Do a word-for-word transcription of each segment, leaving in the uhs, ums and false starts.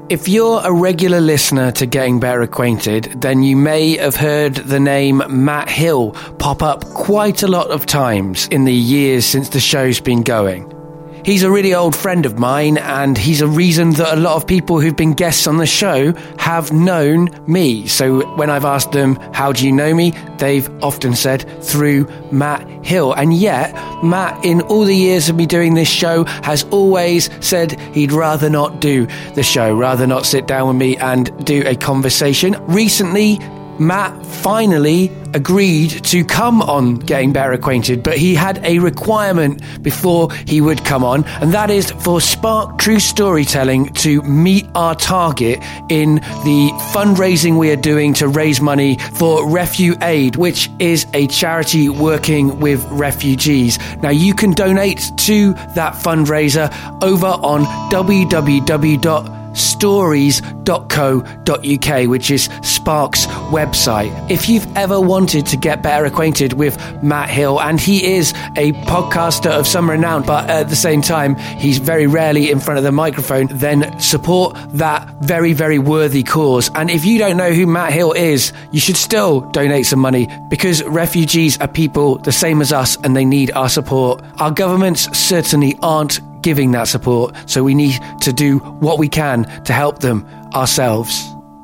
If you're a regular listener to Getting Better Acquainted, then you may have heard the name Matt Hill pop up quite a lot of times in the years since the show's been going. He's a really old friend of mine, and he's a reason that a lot of people who've been guests on the show have known me. So when I've asked them, how do you know me? They've often said, through Matt Hill. And yet, Matt, in all the years of me doing this show, has always said he'd rather not do the show, rather not sit down with me and do a conversation. Recently, Matt finally agreed to come on Getting Better Acquainted, but he had a requirement before he would come on, and that is for Spark True Storytelling to meet our target in the fundraising we are doing to raise money for RefuAid, which is a charity working with refugees. Now, you can donate to that fundraiser over on w w w dot stories dot co dot u k, which is Spark's website. If you've ever wanted to get better acquainted with Matt Hill, and he is a podcaster of some renown, but at the same time he's very rarely in front of the microphone, then support that very, very worthy cause. And if you don't know who Matt Hill is, you should still donate some money, because refugees are people the same as us and they need our support. Our governments certainly aren't giving that support, so we need to do what we can to help them ourselves.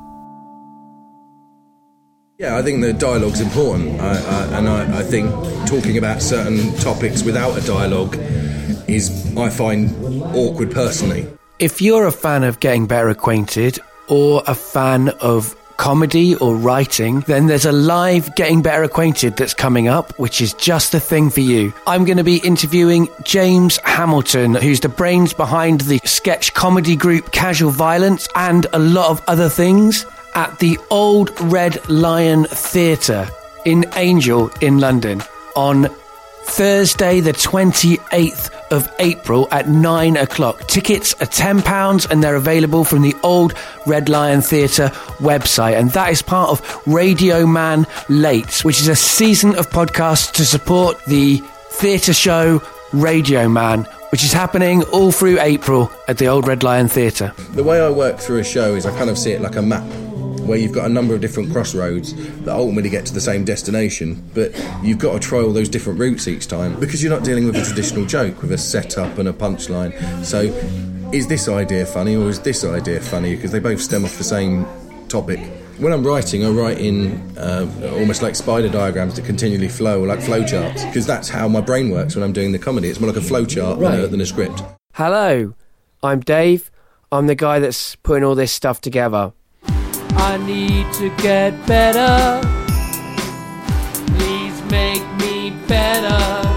Yeah, I think the dialogue's important, I, I, and I, I think talking about certain topics without a dialogue is, I find, awkward personally. If you're a fan of Getting Better Acquainted, or a fan of comedy or writing, then there's a live Getting Better Acquainted that's coming up, which is just the thing for you. I'm going to be interviewing James Hamilton, who's the brains behind the sketch comedy group Casual Violence and a lot of other things, at the Old Red Lion Theatre in Angel in London on Thursday the twenty-eighth of April at nine o'clock. Tickets are ten pounds and they're available from the Old Red Lion Theatre website, and that is part of Radio Man Late, which is a season of podcasts to support the theatre show Radio Man, which is happening all through April at the Old Red Lion Theatre. The way I work through a show is I kind of see it like a map, where you've got a number of different crossroads that ultimately get to the same destination, but you've got to try all those different routes each time, because you're not dealing with a traditional joke with a setup and a punchline. So is this idea funny or is this idea funny? Because they both stem off the same topic. When I'm writing, I write in uh, almost like spider diagrams that continually flow, like flow charts, because that's how my brain works when I'm doing the comedy. It's more like a flow chart right. than, a, than a script. Hello, I'm Dave. I'm the guy that's putting all this stuff together. I need to get better. Please make me better.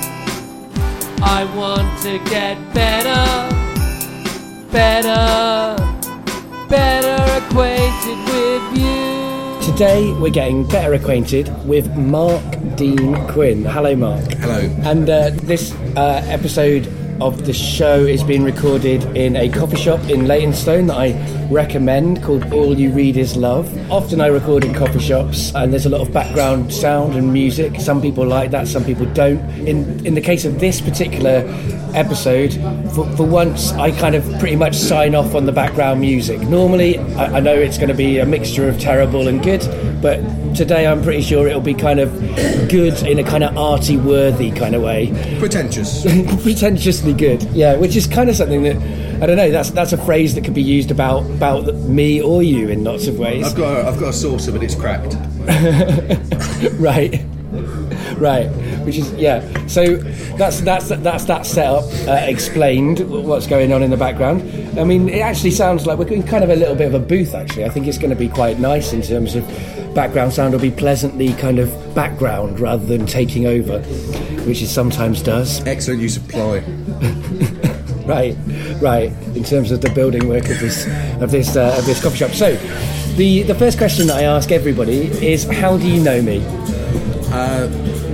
I want to get better. Better. Better acquainted with you. Today we're getting better acquainted with Mark Dean Quinn. Hello, Mark. Hello. And uh, this uh, episode of the show is being recorded in a coffee shop in Leytonstone that I recommend, called All You Read Is Love. Often I record in coffee shops and there's a lot of background sound and music. Some people like that, some people don't. In in the case of this particular episode, for, for once I kind of pretty much sign off on the background music. Normally I, I know it's going to be a mixture of terrible and good, but today I'm pretty sure it'll be kind of good in a kind of arty worthy kind of way. Pretentious. Pretentiously good, yeah, which is kind of something that, I don't know, that's that's a phrase that could be used about about me or you in lots of ways. I've got a, I've got a saucer, but it's cracked. right right which is, yeah, so that's that's that's that setup uh, explained, what's going on in the background. I mean, it actually sounds like we're in kind of a little bit of a booth, actually. I think it's going to be quite nice in terms of background sound. Will be pleasantly kind of background rather than taking over, which it sometimes does. Excellent use of ply. right right in terms of the building work of this of this uh, of this coffee shop. So the the first question that I ask everybody is, how do you know me? Uh,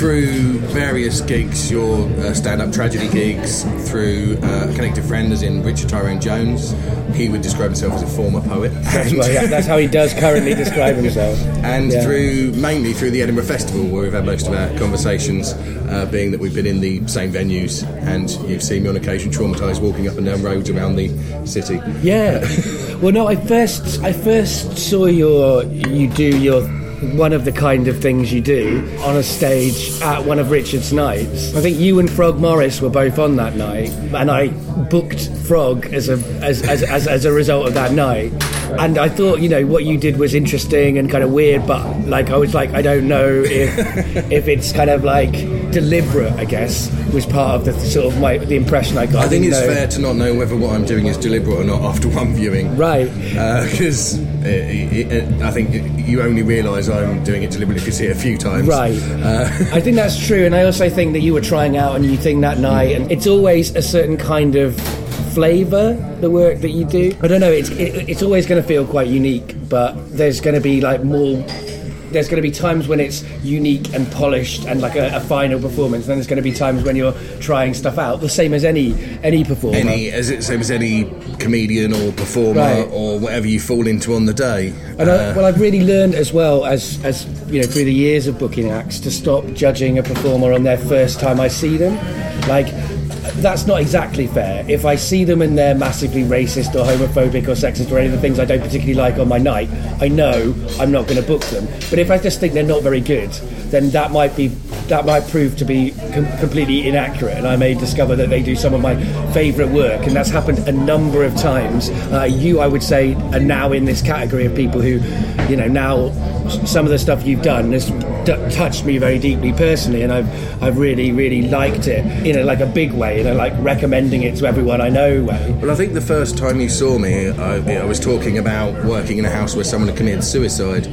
through various gigs, your uh, stand-up tragedy gigs, through uh, a connected friend, as in Richard Tyrone Jones. He would describe himself as a former poet. That's, well, yeah, that's how he does currently describe himself. And yeah. through, mainly through the Edinburgh Festival, where we've had most of our conversations, uh, being that we've been in the same venues, and you've seen me on occasion traumatised walking up and down roads around the city. Yeah. Well, no, I first I first saw your you do your one of the kind of things you do on a stage at one of Richard's nights. I think you and Frog Morris were both on that night, and I booked Frog as a as as, as, as a result of that night. And I thought, you know, what you did was interesting and kind of weird, but like I was like, I don't know if if it's kind of like deliberate, I guess, was part of the sort of my the impression I got. I think it's know. fair to not know whether what I'm doing is deliberate or not after one viewing. Right. Because uh, I think you only realise I'm doing it deliberately if you see it a few times. Right. Uh, I think that's true, and I also think that you were trying out a new thing that night, and it's always a certain kind of flavour, the work that you do. I don't know, it's it, it's always going to feel quite unique, but there's going to be like more there's going to be times when it's unique and polished and like a, a final performance, and then there's going to be times when you're trying stuff out, the same as any any performer. Any as it same as any comedian or performer, right, or whatever you fall into on the day. And uh, I, well, I've really learned as well as as you know through the years of booking acts to stop judging a performer on their first time I see them. Like, that's not exactly fair. If I see them and they're massively racist or homophobic or sexist or any of the things I don't particularly like on my night, I know I'm not going to book them. But if I just think they're not very good, then that might be that might prove to be com- completely inaccurate, and I may discover that they do some of my favourite work, and that's happened a number of times. Uh, you, I would say, are now in this category of people who, you know, now some of the stuff you've done has d- touched me very deeply personally, and I've I've really really liked it in a, like a big way, you know, like recommending it to everyone I know way. Well, I think the first time you saw me, I, I was talking about working in a house where someone had committed suicide,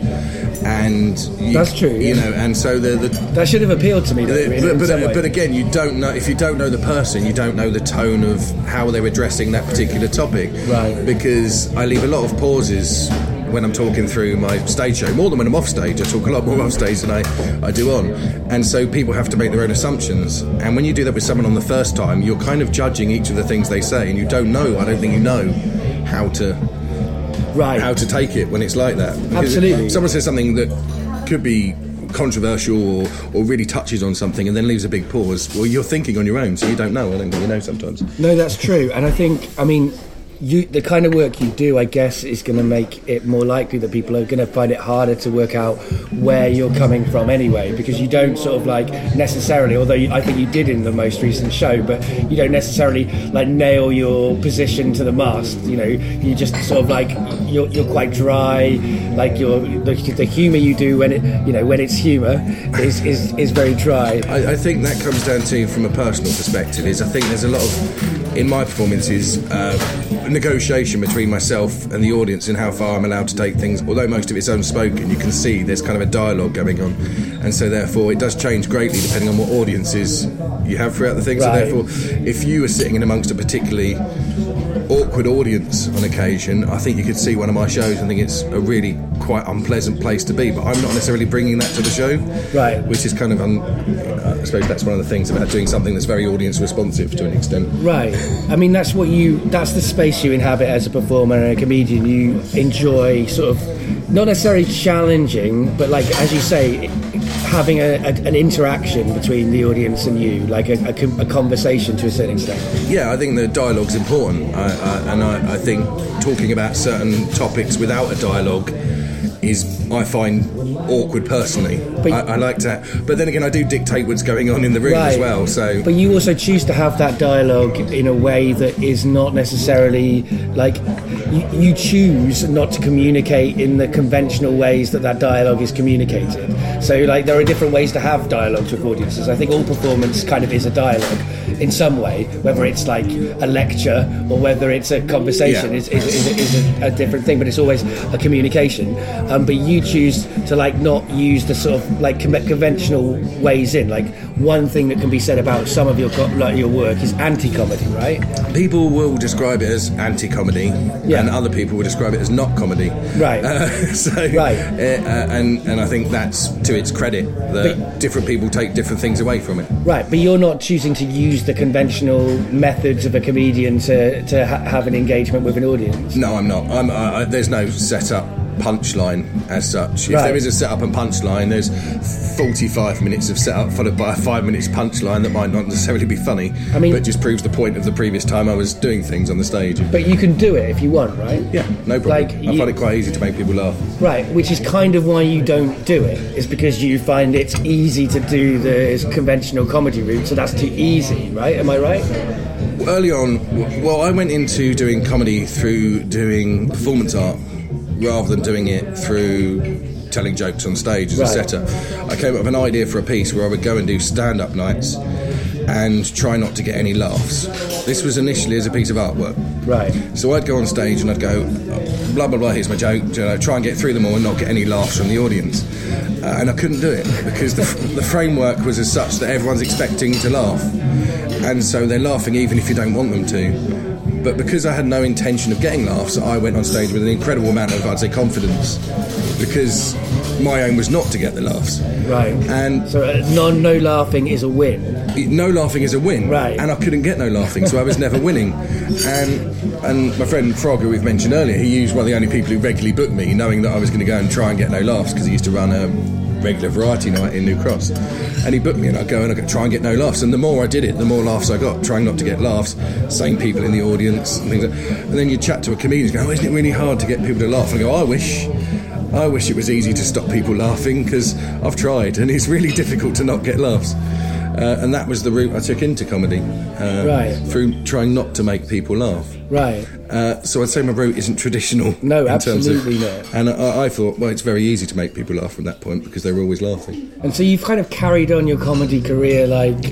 and you, that's true. You yeah. know, and so the, the that should have appealed to me. Though, the, in, but in but, some way. but again, you don't know if you don't know the person, you don't know the tone of how they're addressing that particular topic. Right. Because I leave a lot of pauses when I'm talking through my stage show, more than when I'm off stage. I talk a lot more off stage than I, I do on, and so people have to make their own assumptions, and when you do that with someone on the first time, you're kind of judging each of the things they say, and you don't know, I don't think you know how to right. how to take it when it's like that. Because absolutely. if someone says something that could be controversial or, or really touches on something and then leaves a big pause, well, you're thinking on your own, so you don't know. I don't think you know sometimes. No, that's true, and I think, I mean, You, the kind of work you do, I guess, is going to make it more likely that people are going to find it harder to work out where you're coming from anyway, because you don't sort of like necessarily, although you, I think you did in the most recent show, but you don't necessarily like nail your position to the mast. You know, you just sort of like you're, you're quite dry. Like your the, the humour you do when it you know when it's humour is, is is very dry. I, I think that comes down to, from a personal perspective, is I think there's a lot of, in my performances, uh, negotiation between myself and the audience and how far I'm allowed to take things. Although most of it's unspoken, you can see there's kind of a dialogue going on, and so therefore it does change greatly depending on what audiences you have throughout the thing. Right. So therefore, if you were sitting in amongst a particularly awkward audience on occasion, I think you could see one of my shows and think it's a really quite unpleasant place to be, but I'm not necessarily bringing that to the show, right? Which is kind of un- I suppose that's one of the things about doing something that's very audience responsive to an extent, right? I mean, that's what you that's the space you inhabit as a performer and a comedian. You enjoy sort of not necessarily challenging, but like, as you say, having a, a, an interaction between the audience and you, like a, a, a conversation to a certain extent. Yeah, I think the dialogue's important, I, I, and I, I think talking about certain topics without a dialogue is, I find, awkward personally. But I, I like to, but then again, I do dictate what's going on in the room, right, as well. So, but you also choose to have that dialogue in a way that is not necessarily like you, you choose not to communicate in the conventional ways that that dialogue is communicated. So, like, there are different ways to have dialogues with audiences. I think all performance kind of is a dialogue in some way, whether it's like a lecture or whether it's a conversation, yeah, is, is, is, is a, a different thing, but it's always a communication. Um, but you choose to like not use the sort of like conventional ways in. Like, one thing that can be said about some of your co- like your work is anti-comedy, right? People will describe it as anti-comedy, Yeah. and other people will describe it as not comedy. Right. Uh, so, Right. Uh, uh, and and I think that's to its credit that But- different people take different things away from it. Right, but you're not choosing to use the conventional methods of a comedian to, to ha- have an engagement with an audience. No, I'm not. I'm, I, I, there's no set-up punchline as such. If Right. there is a set-up and punchline, there's forty-five minutes of set-up followed by a five minutes punchline that might not necessarily be funny, I mean- but just proves the point of the previous time I was doing things on the stage. But you can do it if you want, right? Yeah, no problem. Like, I you- find it quite easy to make people laugh. Right, which is kind of why you don't do it, is because you find it's easy to do the conventional comedy route, so that's too easy, right? Am I right? Early on, w- well, I went into doing comedy through doing performance art rather than doing it through telling jokes on stage as Right. a setter. I came up with an idea for a piece where I would go and do stand-up nights and try not to get any laughs. This was initially as a piece of artwork. Right. So I'd go on stage and I'd go, blah, blah, blah, here's my joke, you know, try and get through them all and not get any laughs from the audience. Uh, and I couldn't do it because the, the framework was as such that everyone's expecting to laugh. And so they're laughing even if you don't want them to. But because I had no intention of getting laughs, I went on stage with an incredible amount of, I'd say, confidence, because my aim was not to get the laughs. Right. And So uh, non, no laughing is a win. no laughing is a win, Right. and I couldn't get no laughing, so I was never winning. And and my friend Frog, who we've mentioned earlier, he was one of the only people who regularly booked me, knowing that I was going to go and try and get no laughs, because he used to run a regular variety night in New Cross. And he booked me, and I'd go and I'd try and get no laughs. And the more I did it, the more laughs I got, trying not to get laughs, same people in the audience, and things like And then you chat to a comedian and go, oh, isn't it really hard to get people to laugh? And I go, I wish. I wish it was easy to stop people laughing, because I've tried, and it's really difficult to not get laughs. Uh, and that was the route I took into comedy, uh, Right. through trying not to make people laugh. Right. Uh, so I'd say my route isn't traditional. No, in terms of- absolutely not. And I, I thought, well, it's very easy to make people laugh from that point, because they were always laughing. And so you've kind of carried on your comedy career, like,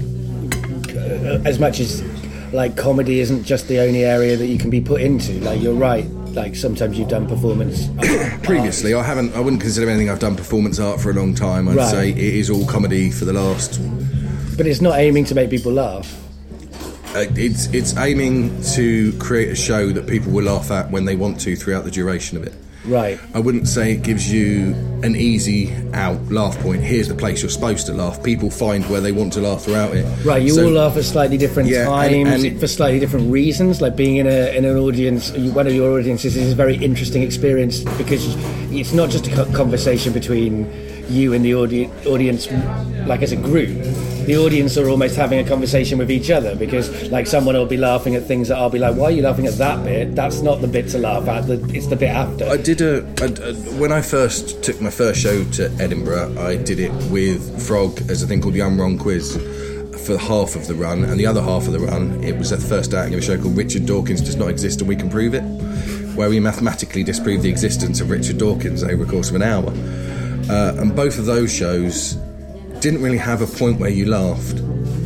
uh, as much as, like, comedy isn't just the only area that you can be put into. Like, you're right. Like, sometimes you've done performance. Previously, I haven't. I wouldn't consider anything I've done performance art for a long time. I'd Right. say it is all comedy for the last. But it's not aiming to make people laugh. Uh, it's it's aiming to create a show that people will laugh at when they want to throughout the duration of it. Right. I wouldn't say it gives you an easy out laugh point. Here's the place you're supposed to laugh. People find where they want to laugh throughout it. Right, you So- all laugh at slightly different Yeah, times, and- and- for slightly different reasons. Like being in a in an audience, one of your audiences is a very interesting experience because it's not just a co- conversation between you and the audi- audience, like as a group. The audience are almost having a conversation with each other because, like, someone will be laughing at things that I'll be like, "Why are you laughing at that bit? That's not the bit to laugh at. The, it's the bit after." I did a, a, a when I first took my first show to Edinburgh, I did it with Frog as a thing called the Unwrong Quiz for half of the run, and the other half of the run, it was the first outing of a show called Richard Dawkins Does Not Exist and We Can Prove It, where we mathematically disproved the existence of Richard Dawkins over the course of an hour. Uh, and both of those shows didn't really have a point where you laughed.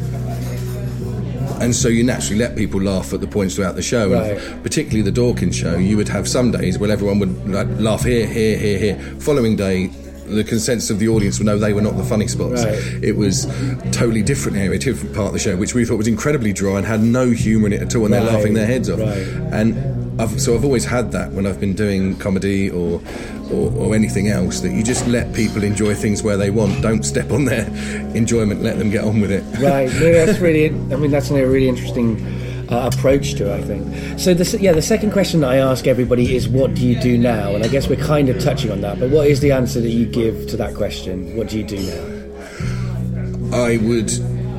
And so you naturally let people laugh at the points throughout the show. Right. And particularly the Dawkins show, you would have some days where everyone would like, laugh here, here, here, here. Following day, the consensus of the audience would know they were not the funny spots. Right. It was totally different area, different part of the show, which we thought was incredibly dry and had no humour in it at all, and Right. they're laughing their heads off. Right. And I've, so I've always had that when I've been doing comedy or, or or anything else, that you just let people enjoy things where they want. Don't step on their enjoyment. Let them get on with it. Right, no, that's really. I mean, that's a really interesting uh, approach to it, I think. So, the, yeah, the second question that I ask everybody is, "What do you do now?" And I guess we're kind of touching on that. But what is the answer that you give to that question? What do you do now? I would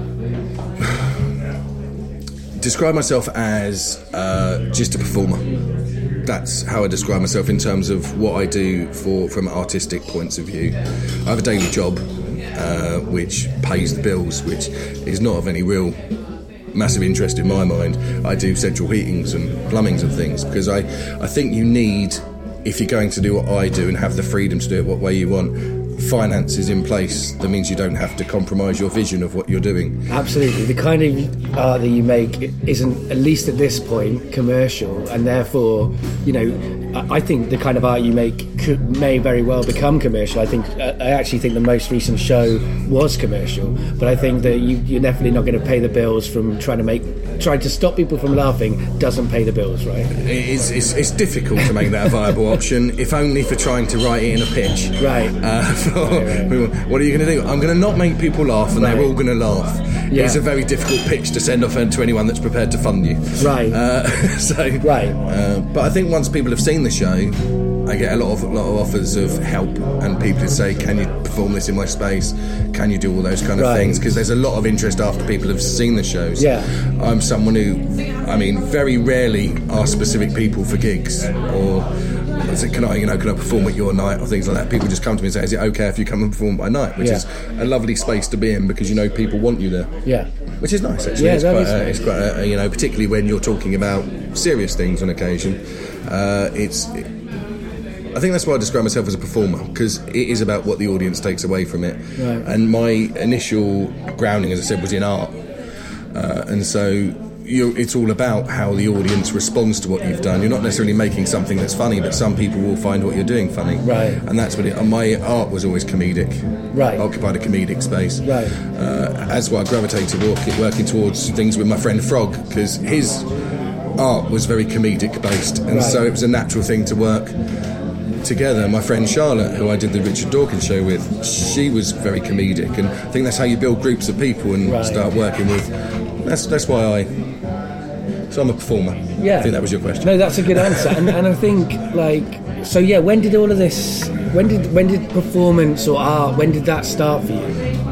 describe myself as uh, just a performer. That's how I describe myself in terms of what I do for from artistic points of view. I have a daily job uh, which pays the bills, which is not of any real massive interest in my mind. I do central heatings and plumbings and things because I, I think you need, if you're going to do what I do and have the freedom to do it what way you want, finances in place that means you don't have to compromise your vision of what you're doing. Absolutely. The kind of art that you make isn't, at least at this point, commercial, and therefore, you know, I think the kind of art you make could, may very well become commercial. I think I actually think the most recent show was commercial, but I think that you, you're definitely not going to pay the bills from trying to make trying to stop people from laughing. Doesn't pay the bills, right? It's, it's, it's difficult to make that a viable option, if only for trying to write it in a pitch. Right. Uh, for, right, right. What are you going to do? I'm going to not make people laugh, and right. they're all going to laugh. Yeah. It's a very difficult pitch to send off to anyone that's prepared to fund you. Right. Uh, so. Right. Uh, but I think once people have seen the show, I get a lot of a lot of offers of help, and people say, "Can you perform this in my space? Can you do all those kind of right. things?" Because there's a lot of interest after people have seen the shows. Yeah. I'm someone who, I mean, very rarely ask specific people for gigs or. Is it, can I, you know, can I perform at your night or things like that? People just come to me and say, "Is it okay if you come and perform by night?" Which yeah. is a lovely space to be in because you know people want you there. Yeah, which is nice actually. Yeah, it's, that quite, is uh, nice. it's quite, uh, you know, particularly when you're talking about serious things on occasion. Uh, it's. It, I think that's why I describe myself as a performer, because it is about what the audience takes away from it. Right. And my initial grounding, as I said, was in art, uh, and so. You're, it's all about how the audience responds to what you've done. You're not necessarily making something that's funny, but some people will find what you're doing funny. Right. And that's what it... And my art was always comedic. Right. I occupied a comedic space. Right. Uh, as why I gravitated working, working towards things with my friend Frog, because his art was very comedic based, and right. so it was a natural thing to work together. My friend Charlotte, who I did the Richard Dawkins show with, she was very comedic, and I think that's how you build groups of people and right. start working with. That's that's why I. So I'm a performer. Yeah. I think that was your question. No, that's a good answer. and, and I think, like, so yeah, when did all of this, when did when did performance or art, when did that start for you?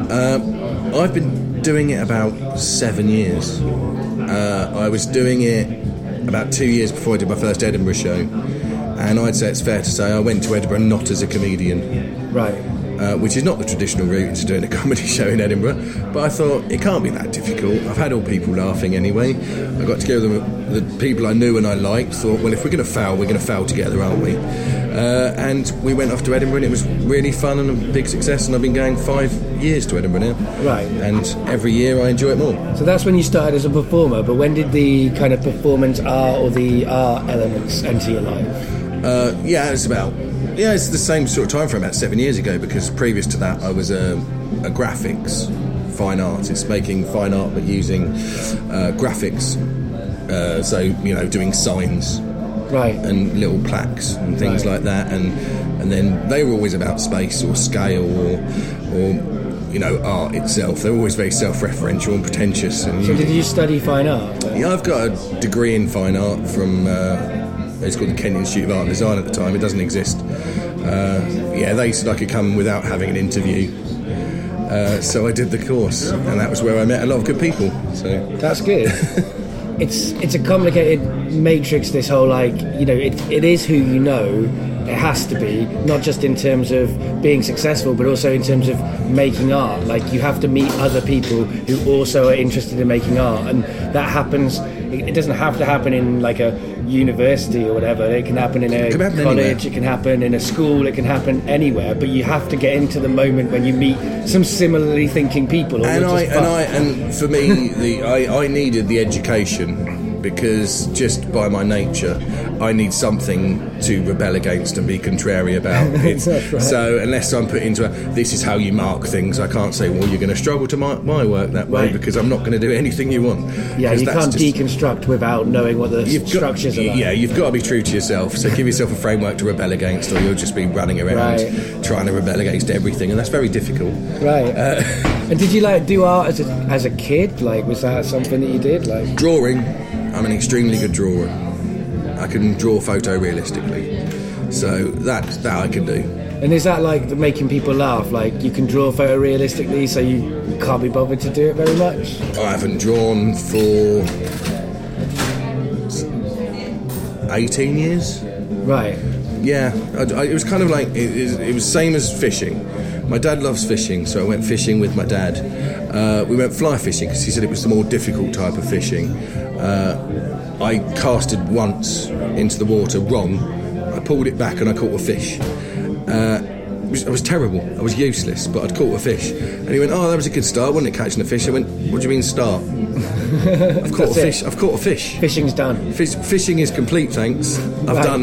Uh, I've been doing it about seven years. Uh, I was doing it about two years before I did my first Edinburgh show. And I'd say it's fair to say I went to Edinburgh not as a comedian. Right. Uh, which is not the traditional route into doing a comedy show in Edinburgh, but I thought it can't be that difficult. I've had all people laughing anyway. I got together with the people I knew and I liked, thought, well, if we're going to fail, we're going to fail together, aren't we? Uh, and we went off to Edinburgh, and it was really fun and a big success, and I've been going five years to Edinburgh now. Right. And every year I enjoy it more. So that's when you started as a performer, but when did the kind of performance art or the art elements enter your life? Uh, yeah, it's about... Yeah, it's the same sort of time frame, about seven years ago, because previous to that I was a, a graphics fine artist, making fine art but using uh, graphics. Uh, so, you know, doing signs. Right. And little plaques and things right. like that. And and then they were always about space or scale or, or you know, art itself. They were always very self-referential and pretentious. And so you, did you study fine art? Yeah, I've got a degree in fine art from... Uh, it's called the Kent Institute of Art and Design at the time. It doesn't exist. Uh, yeah, they said I could come without having an interview. Uh, so I did the course, and that was where I met a lot of good people. So that's good. it's it's a complicated matrix, this whole, like, you know, it it is who you know. It has to be, not just in terms of being successful, but also in terms of making art. Like, you have to meet other people who also are interested in making art, and that happens. It doesn't have to happen in like a university or whatever. It can happen in a it can happen college, anywhere. It can happen in a school, it can happen anywhere, but you have to get into the moment when you meet some similarly thinking people. Or and I just and I and for me, the I, I needed the education, because just by my nature I need something to rebel against and be contrary about. It's, That's right. So unless I'm put into a, this is how you mark things, I can't say, well, you're going to struggle to mark my work that way, right. because I'm not going to do anything you want. Yeah, you can't just, deconstruct without knowing what the you've structures got, are like. Yeah, you've got to be true to yourself. So give yourself a framework to rebel against, or you'll just be running around right. trying to rebel against everything, and that's very difficult. Right. Uh, and did you like do art as a, as a kid? Like, was that something that you did? Like drawing, I'm an extremely good drawer. I can draw photorealistically, so that that I can do. And is that like the making people laugh? Like, you can draw photorealistically, so you can't be bothered to do it very much? I haven't drawn for eighteen years. Right. Yeah, I, I, it was kind of like it, it, it was same as fishing. My dad loves fishing, so I went fishing with my dad. Uh, we went fly fishing because he said it was the more difficult type of fishing. Uh, I casted once into the water wrong. I pulled it back and I caught a fish. Uh, it was, I was terrible. I was useless, but I'd caught a fish. And he went, "Oh, that was a good start, wasn't it, catching a fish?" I went, "What do you mean start? I've caught a fish. I've caught a fish. Fishing's done. Fish, fishing is complete, thanks. I've Right. done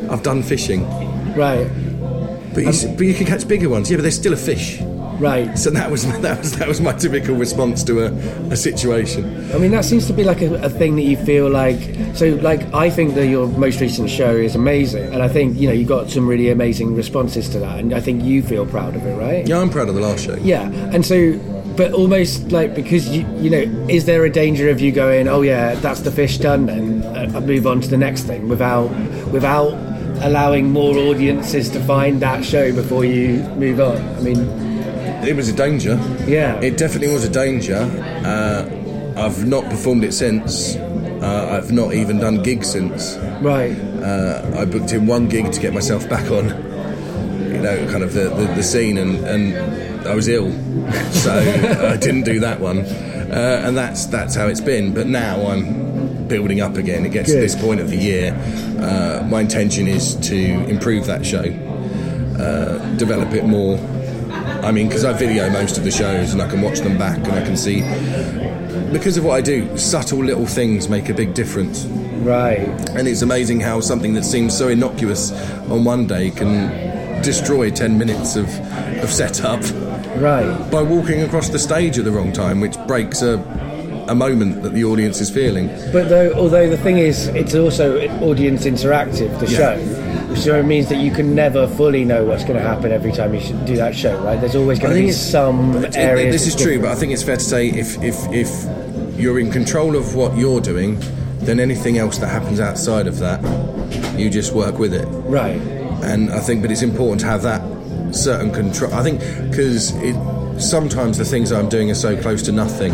I've done fishing. Right. But you, um, but you can catch bigger ones. Yeah, but they're still a fish. Right. So that was that was that was my typical response to a, a situation. I mean, that seems to be like a, a thing that you feel like. So, like, I think that your most recent show is amazing, and I think you know you got some really amazing responses to that, and I think you feel proud of it, right? Yeah, I'm proud of the last show. Yeah, and so, but almost like because you you know, is there a danger of you going, oh yeah, that's the fish done, then I move on to the next thing without without allowing more audiences to find that show before you move on? I mean. It was a danger. Yeah. It definitely was a danger. Uh, I've not performed it since. Uh, I've not even done gigs since. Right. Uh, I booked in one gig to get myself back on, you know, kind of the, the, the scene, and, and I was ill, so I didn't do that one. Uh, and that's that's how it's been. But now I'm building up again. It gets Good. to this point of the year. Uh, my intention is to improve that show, uh, develop it more. I mean, because I video most of the shows and I can watch them back and I can see, because of what I do, subtle little things make a big difference. Right. And it's amazing how something that seems so innocuous on one day can destroy ten minutes of, of setup. Right. By walking across the stage at the wrong time, which breaks a a moment that the audience is feeling. But though, although the thing is, it's also audience interactive, the yeah. show. So it means that you can never fully know what's going to happen every time you should do that show, right? There's always going to be some it, areas. This is true, different. but I think it's fair to say if, if if you're in control of what you're doing, then anything else that happens outside of that, you just work with it. Right. And I think, but it's important to have that certain control. I think because it sometimes the things I'm doing are so close to nothing.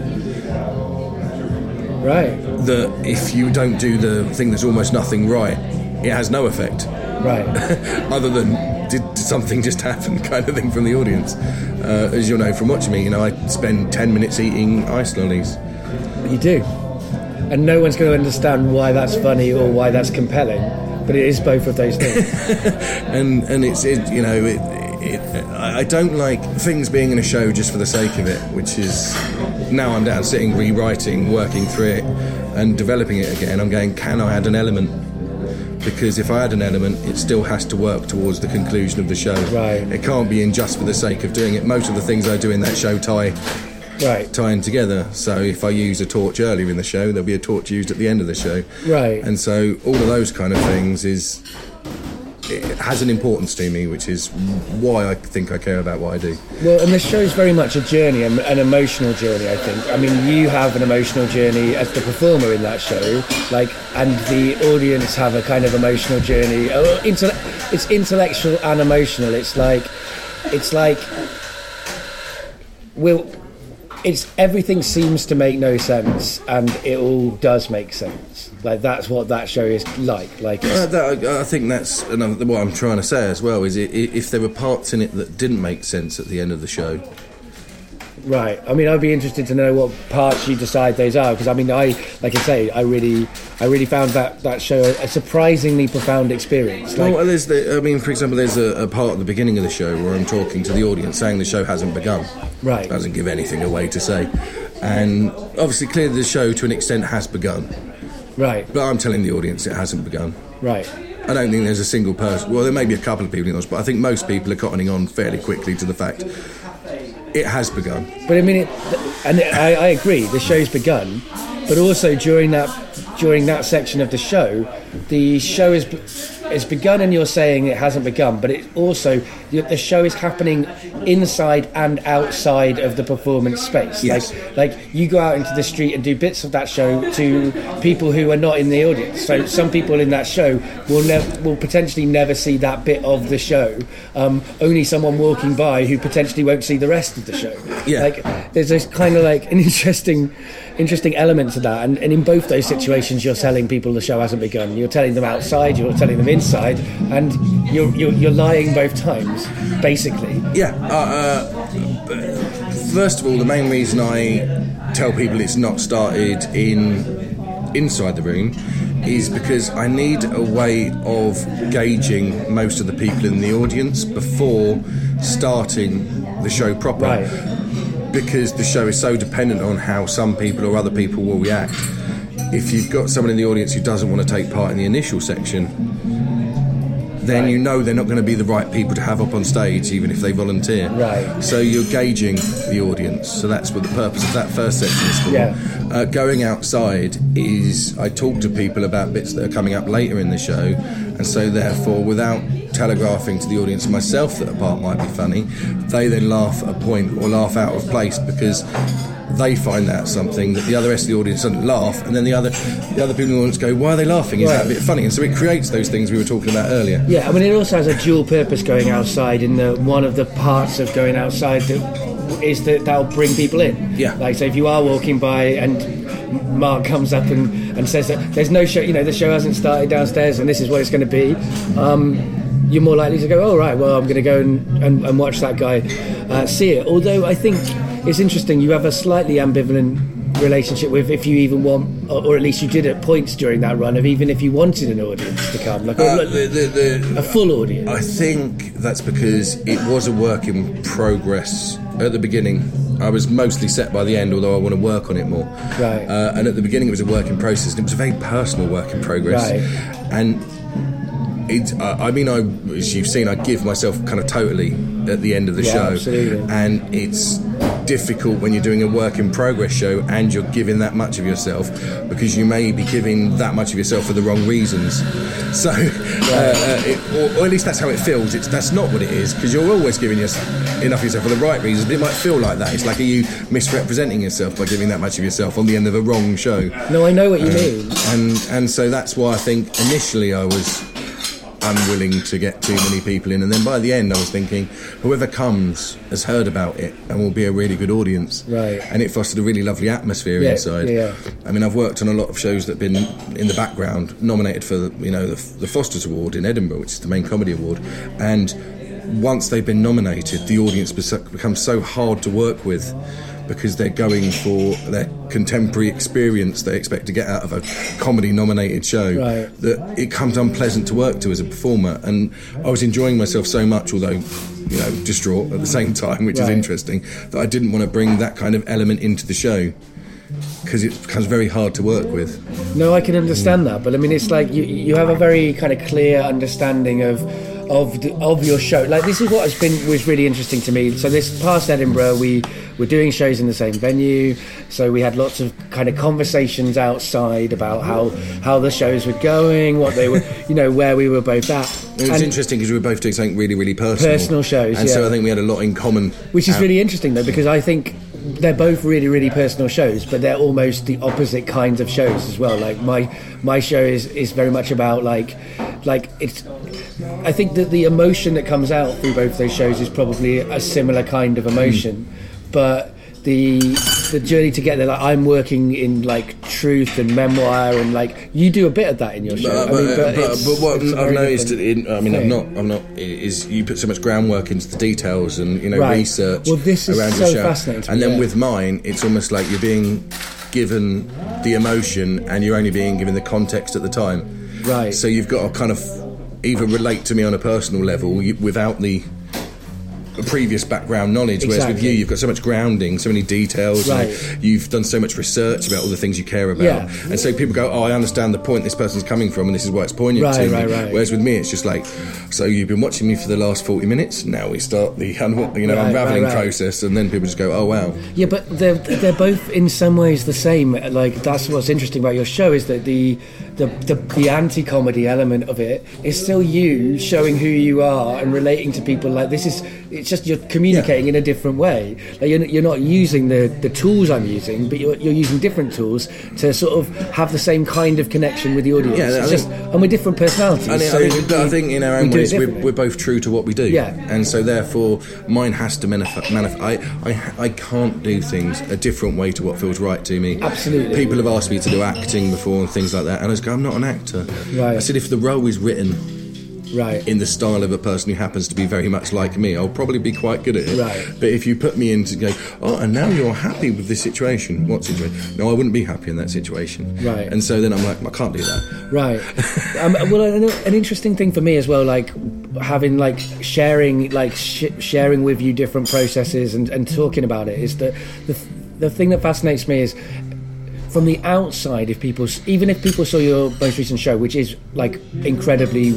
Right. That if you don't do the thing that's almost nothing right, it has no effect. Right. Other than did, did something just happen kind of thing from the audience. Uh, as you'll know from watching me, you know, I spend ten minutes eating ice lollies. You do. And no one's going to understand why that's funny or why that's compelling, but it is both of those things. and and it's, it, you know, it, it, I don't like things being in a show just for the sake of it, which is, now I'm down sitting, rewriting, working through it and developing it again. I'm going, can I add an element? Because if I add an element, it still has to work towards the conclusion of the show. Right. It can't be in just for the sake of doing it. Most of the things I do in that show tie right. tying together. So if I use a torch earlier in the show, there'll be a torch used at the end of the show. Right. And so all of those kind of things is, it has an importance to me, which is why I think I care about what I do. Well, and the show is very much a journey, an emotional journey, I think. I mean, you have an emotional journey as the performer in that show, like, and the audience have a kind of emotional journey. It's intellectual and emotional. It's like, it's like, we'll, it's everything seems to make no sense, and it all does make sense. Like, that's what that show is like. Like, uh, that, I think that's another, what I'm trying to say as well. Is it, if there were parts in it that didn't make sense at the end of the show. Right. I mean, I'd be interested to know what parts you decide those are, because I mean, I like I say, I really, I really found that, that show a surprisingly profound experience. Like, well, there's the, I mean, for example, there's a, a part at the beginning of the show where I'm talking to the audience, saying the show hasn't begun. Right. It doesn't give anything away to say, and obviously, clearly, the show to an extent has begun. Right. But I'm telling the audience it hasn't begun. Right. I don't think there's a single person. Well, there may be a couple of people in this, but I think most people are cottoning on fairly quickly to the fact it has begun. But I mean, it, and I, I agree, the show's begun. But also during that during that section of the show, the show is it's begun, and you're saying it hasn't begun. But it also the show is happening inside and outside of the performance space. Yes. Like like you go out into the street and do bits of that show to people who are not in the audience. So some people in that show will never will potentially never see that bit of the show. Um, only someone walking by who potentially won't see the rest of the show. Yeah. Like there's this kind of like an interesting. interesting element to that, and, and in both those situations you're telling people the show hasn't begun. You're telling them outside, you're telling them inside, and you're you're, you're lying both times, basically. Yeah. Uh, uh, first of all, the main reason I tell people it's not started in inside the room is because I need a way of gauging most of the people in the audience before starting the show proper. Right. Because the show is so dependent on how some people or other people will react. If you've got someone in the audience who doesn't want to take part in the initial section, then Right. you know they're not going to be the right people to have up on stage, even if they volunteer. Right. So you're gauging the audience. So that's what the purpose of that first section is for. Yeah. Uh, going outside is, I talk to people about bits that are coming up later in the show, and so therefore, without telegraphing to the audience and myself that a part might be funny, they then laugh at a point or laugh out of place because they find out something that the other rest of the audience doesn't laugh, and then the other the other people in the audience go, why are they laughing? Is Right. that a bit funny? And so it creates those things we were talking about earlier. Yeah, I mean, it also has a dual purpose going outside. In the one of the parts of going outside that is that that'll bring people in. Yeah. Like, so if you are walking by and Mark comes up and, and says that there's no show, you know, the show hasn't started downstairs and this is what it's going to be, um, you're more likely to go, oh, right, well, I'm going to go and, and, and watch that guy uh, see it. Although I think it's interesting, you have a slightly ambivalent relationship with if you even want, or, or at least you did at points during that run, of even if you wanted an audience to come, like, Uh, a, the, the, the, a full audience. I think that's because it was a work in progress at the beginning. I was mostly set by the end, although I want to work on it more. Right. Uh, and at the beginning, it was a work in process, and it was a very personal work in progress. Right. And it, uh, I mean, I, as you've seen, I give myself kind of totally at the end of the Yeah, show, absolutely. and it's difficult when you're doing a work in progress show and you're giving that much of yourself, because you may be giving that much of yourself for the wrong reasons. So, uh, uh, it, or, or at least that's how it feels. It's that's not what it is, because you're always giving yourself enough of yourself for the right reasons, but it might feel like that. It's like, are you misrepresenting yourself by giving that much of yourself on the end of a wrong show? No, I know what you mean. And and so that's why I think initially I was unwilling to get too many people in, and then by the end I was thinking whoever comes has heard about it and will be a really good audience. Right. And it fostered a really lovely atmosphere Yeah, inside. yeah. I mean, I've worked on a lot of shows that have been in the background, nominated for the, you know, the, the Fosters Award in Edinburgh, which is the main comedy award, and once they've been nominated, the audience becomes so hard to work with, because they're going for their contemporary experience they expect to get out of a comedy-nominated show, Right. that it comes unpleasant to work to as a performer. And I was enjoying myself so much, although, you know, distraught at the same time, which is Right. interesting, that I didn't want to bring that kind of element into the show, because it becomes very hard to work with. No, I can understand that, but I mean, it's like you you have a very kind of clear understanding of of the, of your show. Like, this is what has been was really interesting to me. So this past Edinburgh, we were doing shows in the same venue, so we had lots of kind of conversations outside about how how the shows were going, what they were, you know, where we were both at. It was And- interesting because we were both doing something really, really personal. Personal shows, and so yeah. I think we had a lot in common. Which is out- really interesting, though, because I think they're both really, really personal shows, but they're almost the opposite kinds of shows as well. Like, my my show is, is very much about, like, like it's... I think that the emotion that comes out through both those shows is probably a similar kind of emotion, Mm. but the the journey to get there, like, I'm working in, like, truth and memoir, and, like, you do a bit of that in your show. But, I mean, but, but, but, it's- but what it's a I've very noticed, different in, I mean, I'm thing. not, I'm not, is you put so much groundwork into the details and, you know, Right. research Well, this is around so your show. fascinating to And me, then yeah. with mine, it's almost like you're being given the emotion and you're only being given the context at the time. Right. So you've got to kind of either relate to me on a personal level you, without the previous background knowledge, whereas with Exactly. you, you've got so much grounding, so many details, you know, Right. you've done so much research about all the things you care about, Yeah. and so people go, oh, I understand the point this person's coming from and this is why it's poignant Right, to me. right, right. Whereas with me, it's just like, so you've been watching me for the last forty minutes, now we start the un- you know Right, unraveling right, right. process, and then people just go, oh wow. Yeah, but they're they're both in some ways the same. Like, that's what's interesting about your show, is that the the the, the anti-comedy element of it is still you showing who you are and relating to people. Like, this is, it's just you're communicating in a different way. Like, you're, you're not using the, the tools I'm using, but you're, you're using different tools to sort of have the same kind of connection with the audience. Yeah, I it's think- just, and we're different personalities. I think, so I, think, we- I think in our we own do it ways we're, differently. we're both true to what we do, Yeah. and so therefore mine has to manifest. Manif- I, I I can't do things a different way to what feels right to me. Absolutely. People have asked me to do acting before and things like that, and I just go, I'm not an actor. Right. I said, if the role is written right. in the style of a person who happens to be very much like me, I'll probably be quite good at it. Right. But if you put me in to go, oh, and now you're happy with this situation, what situation? No, I wouldn't be happy in that situation. Right. And so then I'm like, I can't do that. Right. um, well, an, an interesting thing for me as well, like having like sharing, like sh- sharing with you different processes and, and talking about it, is that the the thing that fascinates me is, from the outside, if people, even if people saw your most recent show, which is like incredibly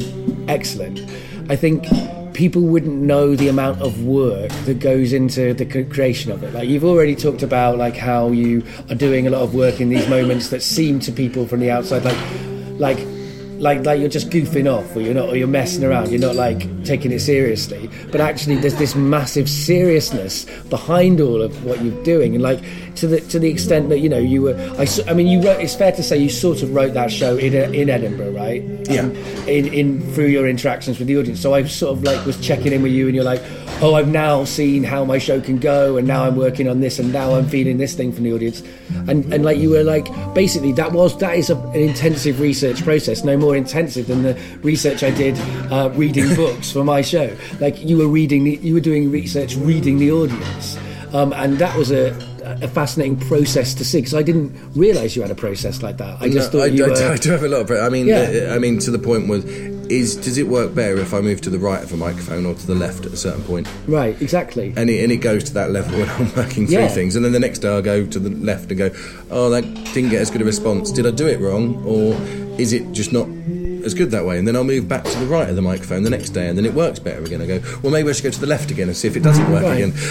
excellent. I think people wouldn't know the amount of work that goes into the creation of it. Like, you've already talked about like how you are doing a lot of work in these moments that seem to people from the outside like like like like you're just goofing off, or you're not, or you're messing around, you're not like taking it seriously, but actually there's this massive seriousness behind all of what you're doing. And like to the to the extent that, you know, you were I, I mean you wrote, it's fair to say you sort of wrote that show in in Edinburgh, right? Yeah. Um, in in through your interactions with the audience. So I sort of like was checking in with you, and you're like, oh, I've now seen how my show can go, and now I'm working on this, and now I'm feeling this thing from the audience. And and like you were like, basically that was that is a, an intensive research process, no more intensive than the research I did uh, reading books for my show. Like you were reading, the, you were doing research, reading the audience, um, and that was a, a fascinating process to see, because I didn't realise you had a process like that. I just no, thought I, you I, were... do, I do have a lot of. I mean, Yeah. I mean, to the point was, is does it work better if I move to the right of a microphone or to the left at a certain point? Right, exactly. And it, and it goes to that level when I'm working through Yeah. things, and then the next day I go to the left and go, oh, that didn't get as good a response. Did I do it wrong, or is it just not as good that way? And then I'll move back to the right of the microphone the next day, and then it works better again. I go, well, maybe I should go to the left again and see if it doesn't work Right. again.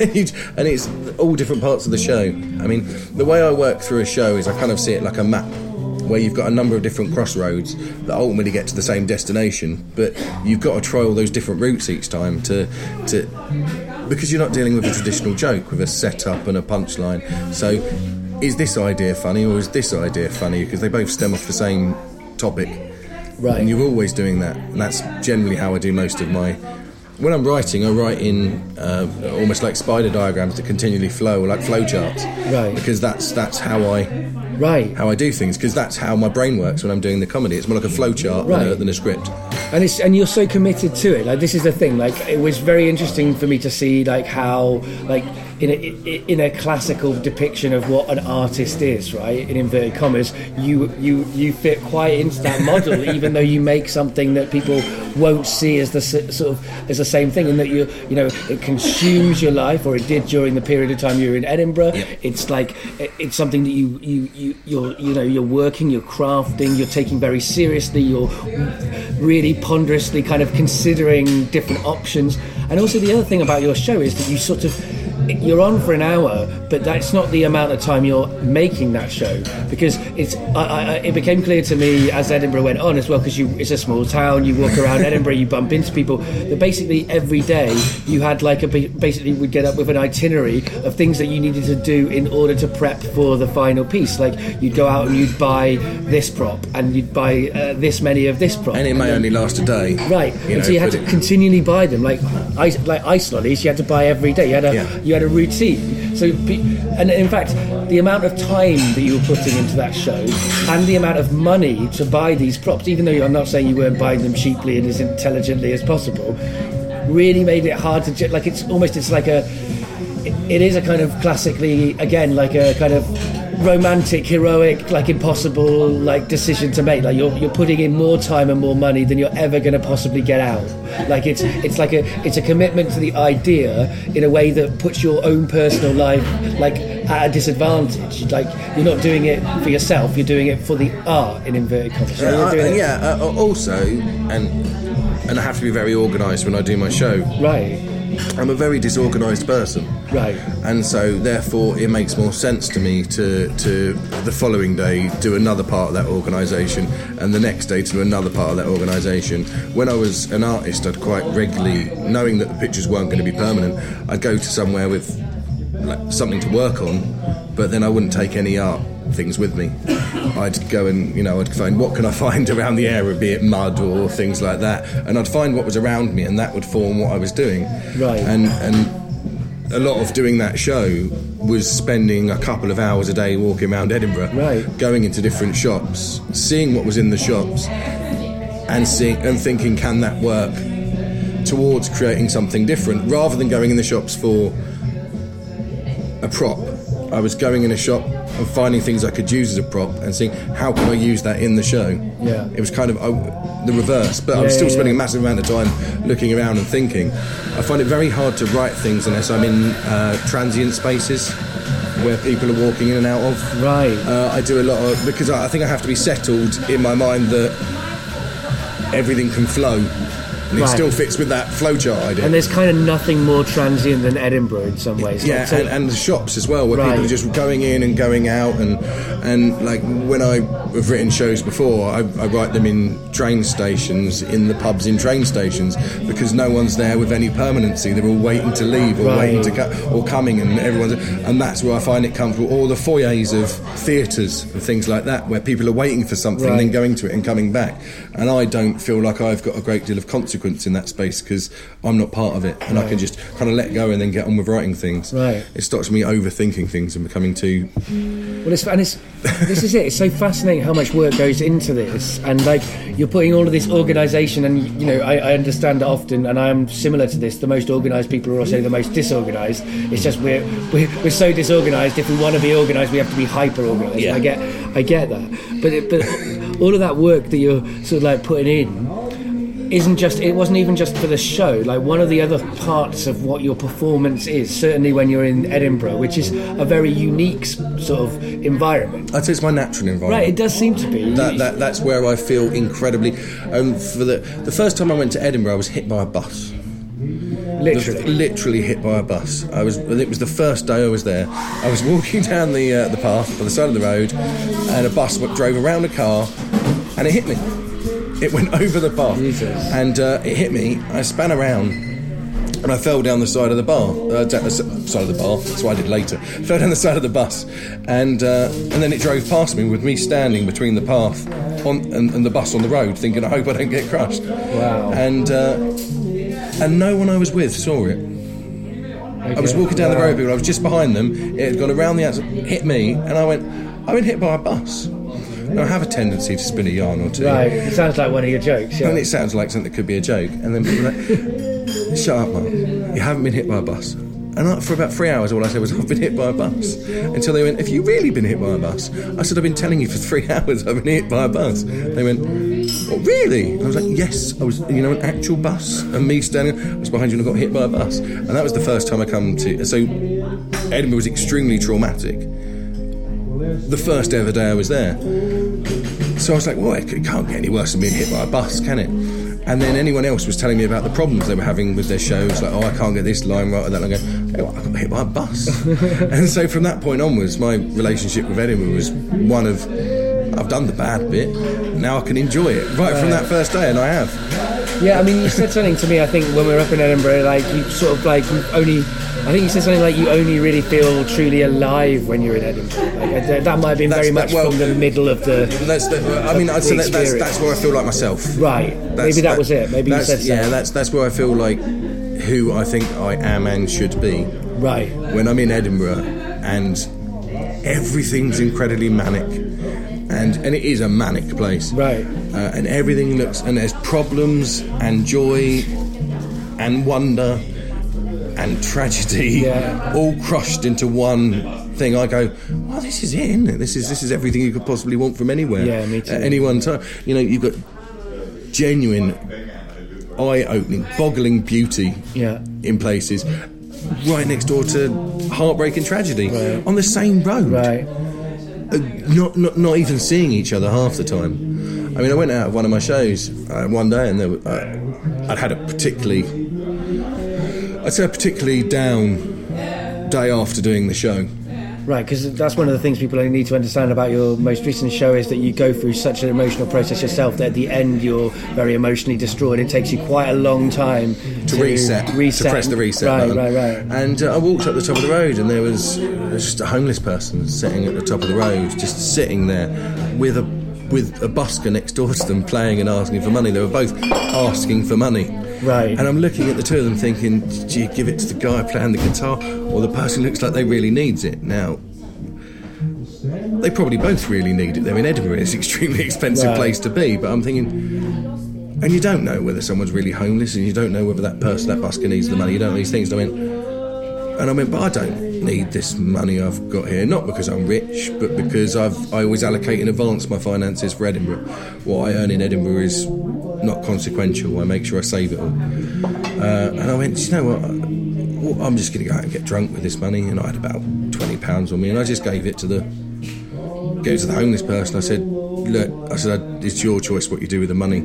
And it's all different parts of the show. I mean, the way I work through a show is I kind of see it like a map, where you've got a number of different crossroads that ultimately get to the same destination, but you've got to try all those different routes each time to to because you're not dealing with a traditional joke with a setup and a punchline. So is this idea funny, or is this idea funny? Because they both stem off the same topic. Right. And you're always doing that, and that's generally how I do most of my... When I'm writing, I write in uh, almost like spider diagrams that continually flow, like flow charts. Right. Because that's that's how I Right. how I do things, because that's how my brain works when I'm doing the comedy. It's more like a flow chart than, a, Right. than a script. And it's and you're so committed to it. Like, this is the thing. Like, it was very interesting for me to see like how like in a in a classical depiction of what an artist is, right? In inverted commas, you you you fit quite into that model, even though you make something that people won't see as the s- sort of as the same thing, and that you you know it consumes your life, or it did during the period of time you were in Edinburgh. Yep. It's like it- it's something that you you you you're you know you're working, you're crafting, you're taking very seriously, you're really ponderously kind of considering different options. And also the other thing about your show is that you sort of you're on for an hour, but that's not the amount of time you're making that show, because it's I, I, it became clear to me as Edinburgh went on as well, because you it's a small town, you walk around Edinburgh, you bump into people, that basically every day you had like a basically would get up with an itinerary of things that you needed to do in order to prep for the final piece. Like, you'd go out and you'd buy this prop, and you'd buy uh, this many of this prop, And it may then- only last a day. Right, you and know, so you had but to it- continually buy them, like ice, like ice lollies. You had to buy every day. You had a Yeah. you had a routine. So, be- and in fact, the amount of time that you were putting into that show, and the amount of money to buy these props, even though I'm not saying you weren't buying them cheaply and as intelligently as possible, really made it hard to ju- like. It's almost it's like a. It, it is a kind of classically, again, like a kind of romantic, heroic, like impossible, like decision to make. Like, you're you're putting in more time and more money than you're ever going to possibly get out. Like, it's it's like a it's a commitment to the idea in a way that puts your own personal life like at a disadvantage. Like, you're not doing it for yourself, you're doing it for the art, in inverted commas. So Uh, you're I- doing and it- yeah, uh, also, and and I have to be very organised when I do my show. Right, I'm a very disorganised person. right, And so, therefore, it makes more sense to me to, to the following day do another part of that organisation, and the next day to do another part of that organisation. When I was an artist, I'd quite regularly, knowing that the pictures weren't going to be permanent, I'd go to somewhere with like, something to work on, but then I wouldn't take any art things with me. I'd go and, you know, I'd find what can I find around the area, be it mud or things like that, and I'd find what was around me, and that would form what I was doing. Right. And and a lot of doing that show was spending a couple of hours a day walking around Edinburgh, Right. going into different shops, seeing what was in the shops, and seeing and thinking, can that work towards creating something different, rather than going in the shops for a prop. I was going in a shop and finding things I could use as a prop and seeing how can I use that in the show. Yeah. It was kind of uh, the reverse, but I was Yeah, still yeah, spending yeah. a massive amount of time looking around and thinking. I find it very hard to write things unless I'm in uh, transient spaces where people are walking in and out of. right. Uh, I do a lot of, because I, I think I have to be settled in my mind that everything can flow. And it Right. still fits with that flowchart idea. And there's kind of nothing more transient than Edinburgh in some ways. Yeah, Like, so- and, and the shops as well, where Right. people are just going in and going out, and and like when I have written shows before, I, I write them in train stations, in the pubs in train stations, because no one's there with any permanency. They're all waiting to leave, or Right. waiting to go, or coming, and everyone's, and that's where I find it comfortable. Or the foyers of theatres and things like that, where people are waiting for something, Right. and then going to it and coming back. And I don't feel like I've got a great deal of consequence in that space because I'm not part of it, and I can just kind of let go and then get on with writing things. Right. It stops me overthinking things and becoming too. Well, it's, and it's, this is it. It's so fascinating how much work goes into this, and like you're putting all of this organisation, and you know, I, I understand that often, and I am similar to this. The most organised people are also the most disorganised. It's just we're we're, we're so disorganised. If we want to be organised, we have to be hyper organised. Yeah. I get I get that, but it, but all of that work that you're sort of like putting in isn't just, it wasn't even just for the show. Like one of the other parts of what your performance is, certainly when you're in Edinburgh, which is a very unique s- sort of environment. I'd say it's my natural environment. Right, it does seem to be. That, that that's where I feel incredibly. Um, for the the first time I went to Edinburgh, I was hit by a bus. Literally. Literally hit by a bus. I was. It was the first day I was there. I was walking down the uh, the path by the side of the road, and a bus w- drove around a car, and it hit me. It went over the path, Jesus. and uh, it hit me. I span around, and I fell down the side of the bar, uh, down the s- side of the bar. That's what I did later. Fell down the side of the bus, and uh, and then it drove past me with me standing between the path on and, and the bus on the road, thinking, I hope I don't get crushed. Wow. And uh, and no one I was with saw it. I was walking down the road, people. I was just behind them. It had gone around the outside, hit me, and I went, I've been hit by a bus. Now, I have a tendency to spin a yarn or two. Right, it sounds like one of your jokes, yeah. And it sounds like something that could be a joke. And then people are like, shut up, Mark. You haven't been hit by a bus. And I, for about three hours, all I said was, I've been hit by a bus. Until they went, have you really been hit by a bus? I said, I've been telling you for three hours I've been hit by a bus. They went, oh, really? And I was like, yes. I was, you know, an actual bus. And me standing, I was behind you and I got hit by a bus. And that was the first time I come to... So Edinburgh was extremely traumatic. The first ever day I was there. So I was like, well, it can't get any worse than being hit by a bus, can it? And then anyone else was telling me about the problems they were having with their shows, like, oh, I can't get this line right, or that. And I go, hey, well, I got hit by a bus. And so from that point onwards, my relationship with Edinburgh was one of, I've done the bad bit, now I can enjoy it. Right, right. From that first day, and I have. Yeah, I mean, you said something to me, I think, when we were up in Edinburgh, like, you sort of, like, you only... I think you said something like you only really feel truly alive when you're in Edinburgh. Like, uh, that might have been That's very much that, well, from the middle of the. That's the, I mean, I'd say that, that's that's where I feel like myself. Right. That's, Maybe that, that was it. Maybe you said so. Yeah, that's that's where I feel like who I think I am and should be. Right. When I'm in Edinburgh and everything's incredibly manic, and and it is a manic place. Right. Uh, and everything looks, and there's problems and joy and wonder and tragedy, yeah. all crushed into one thing. I go, well, this is it, isn't it? This is this is everything you could possibly want from anywhere. Yeah, me too. At any one time, you know, you've got genuine, eye-opening, boggling beauty yeah. in places, right next door to heartbreak and tragedy, right. on the same road. Right. Uh, not, not not even seeing each other half the time. I mean, I went out of one of my shows uh, one day, and there were, uh, I'd had a particularly, I'd say a particularly down day after doing the show. Right, because that's one of the things people only need to understand about your most recent show is that you go through such an emotional process yourself that at the end you're very emotionally destroyed. It takes you quite a long time to, to reset, reset, to press the reset right, button. Right, right, right. And uh, I walked up the top of the road, and there was, there was just a homeless person sitting at the top of the road, just sitting there with a with a busker next door to them, playing and asking for money. They were both asking for money. Right. And I'm looking at the two of them thinking, do you give it to the guy playing the guitar, or the person who looks like they really needs it? Now, they probably both really need it. They're in Edinburgh. It's an extremely expensive right. place to be. But I'm thinking, and you don't know whether someone's really homeless, and you don't know whether that person, that busker, needs the money. You don't know these things. And I went, and I went, but I don't need this money I've got here. Not because I'm rich, but because I've I always allocate in advance my finances for Edinburgh. What I earn in Edinburgh is not consequential. I make sure I save it all. Uh, and I went, you know what? Well, I'm just going to go out and get drunk with this money. And I had about twenty pounds on me, and I just gave it to the go to the homeless person. I said, look, I said, it's your choice what you do with the money.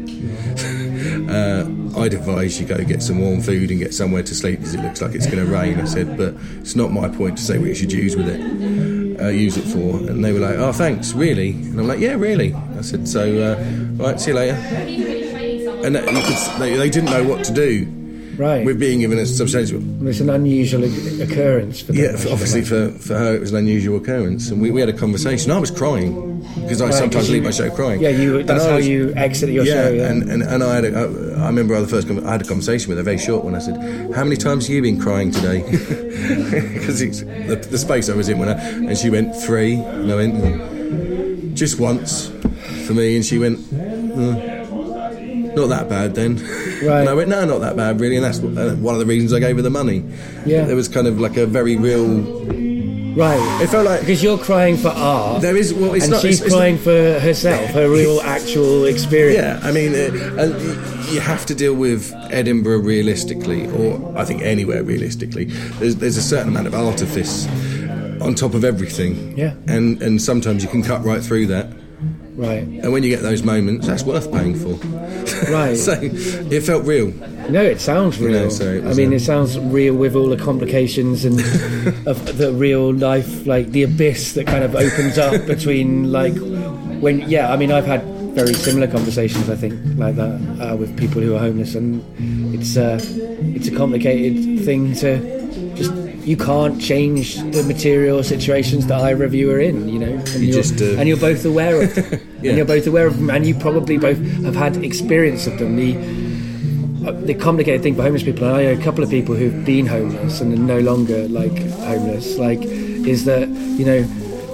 uh, I'd advise you go get some warm food and get somewhere to sleep because it looks like it's going to rain. I said, but it's not my point to say what you should use with it, uh, use it for. And they were like, oh, thanks, really? And I'm like, yeah, really. I said, so, uh, all right, see you later. And that, you could, they, they didn't know what to do. Right. With being given a substantial. It's an unusual occurrence for them. Yeah, for, obviously for, for her it was an unusual occurrence. And we, we had a conversation. I was crying because I right, sometimes you, leave my show crying. Yeah, you, that's how was, you exit your yeah, show. Yeah, and, and, and I had a, I, I remember the first I had a conversation with her, a very short one. I said, how many times have you been crying today? Because the, the space I was in when I, and she went, three. And I went, just once for me. And she went, oh, not that bad then. Right. And I went, no, not that bad really, and that's one of the reasons I gave her the money. Yeah. There was kind of like a very real... Right. It felt like... Because you're crying for art, there is, well, it's and not, she's it's, it's crying not, for herself, her real actual experience. Yeah, I mean, uh, and you have to deal with Edinburgh realistically, or I think anywhere realistically. There's, there's a certain amount of artifice on top of everything. Yeah. And, and sometimes you can cut right through that. Right. And when you get those moments, that's worth paying for. Right. So it felt real. No, it sounds real. You know, so it I mean, a... it sounds real with all the complications and of the real life, like the abyss that kind of opens up between, like, when, yeah, I mean, I've had very similar conversations, I think, like that, uh, with people who are homeless, and it's, uh, it's a complicated thing to just... You can't change the material situations that either of you are in, you know, and, you you're, just, uh... and you're both aware of them. Yeah. And you're both aware of them, and you probably both have had experience of them. The uh, the complicated thing for homeless people, and I know a couple of people who've been homeless and are no longer like homeless, like, is that, you know,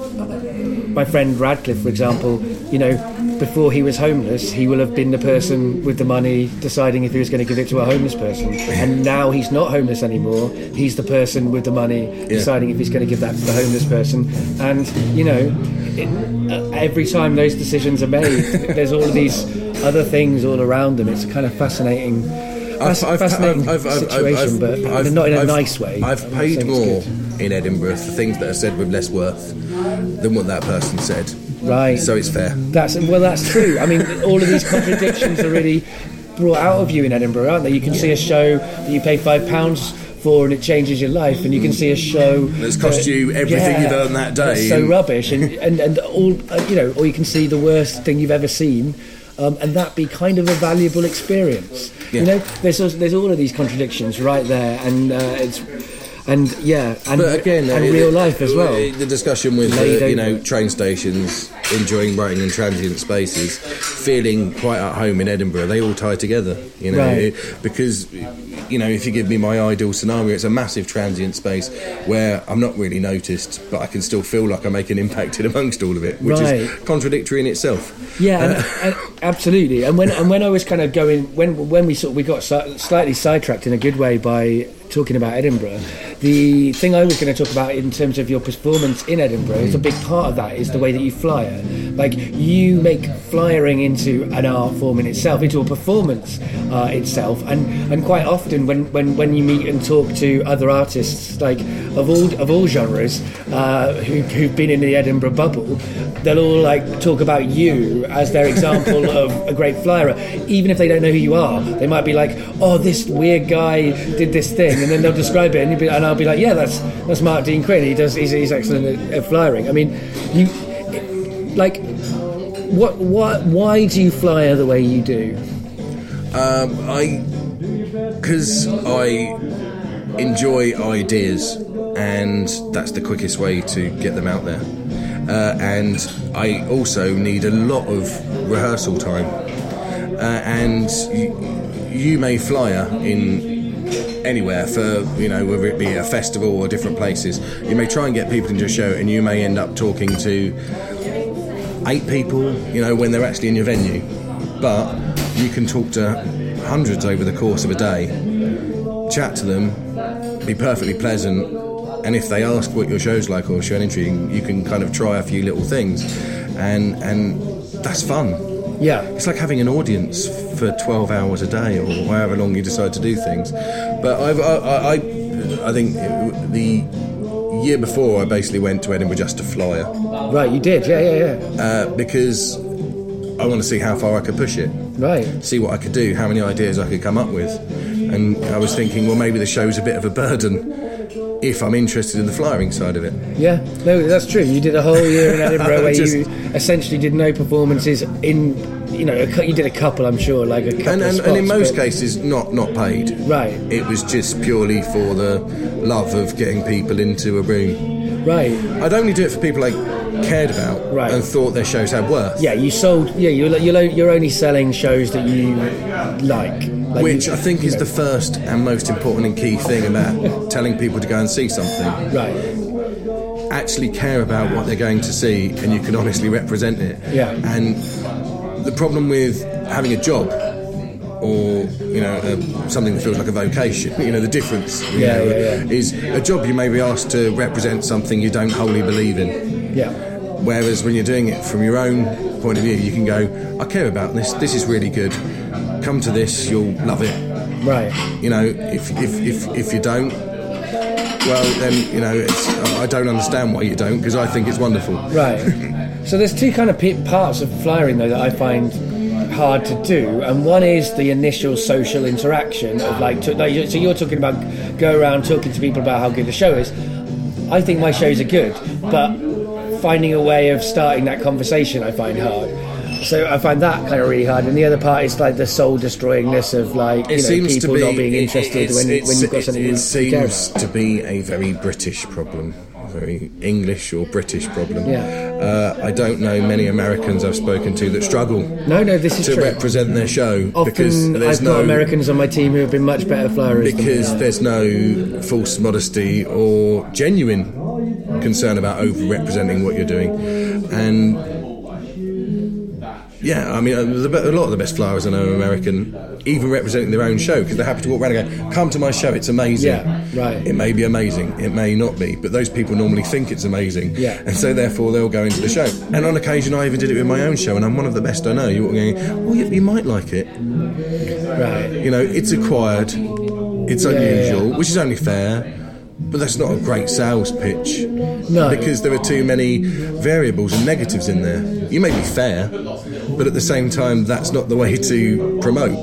my friend Radcliffe, for example, you know, before he was homeless, he will have been the person with the money deciding if he was going to give it to a homeless person. And now he's not homeless anymore. He's the person with the money deciding yeah. if he's going to give that to the homeless person. And, you know, it, uh, every time those decisions are made, there's all of these other things all around them. It's kind of fascinating. I've, I've, fascinating I've, I've, situation, I've, I've, but I've, not in a I've, nice way. I've paid more in Edinburgh for things that are said with less worth than what that person said. Right. So it's fair. That's well, that's true. I mean, all of these contradictions are really brought out of you in Edinburgh, aren't they? You can see a show that you pay five pounds for and it changes your life, and you can see a show that's cost that, you everything yeah, you've earned that day. It's so rubbish, and and and all uh, you know, or you can see the worst thing you've ever seen. Um, and that be kind of a valuable experience. Yeah. You know, there's also, there's all of these contradictions right there, and uh, it's and yeah, and, but again, and uh, real the, life as well. The discussion with uh, you know train stations, enjoying writing in transient spaces, feeling quite at home in Edinburgh. They all tie together, you know, right. because you know if you give me my ideal scenario, it's a massive transient space where I'm not really noticed, but I can still feel like I make an impact in amongst all of it, which right. is contradictory in itself. Yeah, uh, and, and absolutely. And when and when I was kind of going, when when we sort of, we got slightly sidetracked in a good way by talking about Edinburgh, the thing I was going to talk about in terms of your performance in Edinburgh is a big part of that is the way that you flyer. Like, you make flyering into an art form in itself, into a performance uh, itself, and, and quite often when, when, when you meet and talk to other artists, like of all of all genres, uh, who, who've been in the Edinburgh bubble, they'll all like talk about you as their example of a great flyer, even if they don't know who you are. They might be like, oh, this weird guy did this thing, and then they'll describe it, and, you'll be, and I'll be like, yeah, that's that's Mark Dean Quinn. He does. He's, he's excellent at, at flyering. I mean, you like what? What? Why do you flyer the way you do? Um, I because I enjoy ideas, and that's the quickest way to get them out there. Uh, and I also need a lot of rehearsal time. Uh, and you, you may flyer in anywhere for, you know, whether it be a festival or different places. You may try and get people into a show, and you may end up talking to eight people, you know, when they're actually in your venue. But you can talk to hundreds over the course of a day, chat to them, be perfectly pleasant, and if they ask what your show's like or show an entry, you can kind of try a few little things, and and that's fun. Yeah, it's like having an audience for twelve hours a day or however long you decide to do things. But I've, I, I, I think the year before I basically went to Edinburgh just to flyer, Right, you did, yeah, yeah, yeah. Uh, because I want to see how far I could push it. Right. See what I could do, how many ideas I could come up with. And I was thinking, well, maybe the show's a bit of a burden if I'm interested in the flyering side of it. Yeah, no, that's true. You did a whole year in Edinburgh where Just- you essentially did no performances in, you know, a cou- you did a couple, I'm sure, like a couple And, of and, spots. and in most but- cases, not, not paid. Right, It was just purely for the love of getting people into a room. right. I'd only do it for people I cared about Right. and thought their shows had worth. Yeah, you sold, yeah, you're, you're, you're only selling shows that you like. like Which you- I think you is know. the first and most important and key thing about telling people to go and see something. Right, Actually care about what they're going to see, and you can honestly represent it. Yeah. And the problem with having a job, or you know, uh, something that feels like a vocation, you know, the difference. you Yeah, know, yeah, yeah. Is a job you may be asked to represent something you don't wholly believe in. yeah, Whereas when you're doing it from your own point of view, you can go, I care about this. This is really good. Come to this, you'll love it. right. You know, if if if, if you don't, well, then you know, it's, I don't understand why you don't, because I think it's wonderful. Right. So there's two kind of pe- parts of flyering though that I find hard to do, and one is the initial social interaction of like, to, like so you're talking about go around talking to people about how good the show is. I think my shows are good, but finding a way of starting that conversation I find hard. So I find that kind of really hard, and the other part is like the soul destroyingness of like, you It know, seems people to be not being it- interested it's- when, it's- when you've got it- something it you care seems about. to be a very British problem, a very English or British problem. Yeah. Uh, I don't know many Americans I've spoken to that struggle No, no, this is to true. represent their show because Often there's I've got no Americans on my team who have been much better flyers than me. because there's no false modesty or genuine concern about over-representing what you're doing. And yeah, I mean, uh, the, be- a lot of the best flyers I know are American, even representing their own show, because they're happy to walk around and go, come to my show, it's amazing. Yeah, right. It may be amazing, it may not be, but those people normally think it's amazing. Yeah. And so therefore they'll go into the show. And on occasion I even did it with my own show, and I'm one of the best I know. You're going, well, you, you might like it. Right. You know, it's acquired, it's Yeah, unusual, yeah, yeah. which is only fair, but that's not a great sales pitch. No. Because there are too many variables and negatives in there. You may be fair, but at the same time, that's not the way to promote.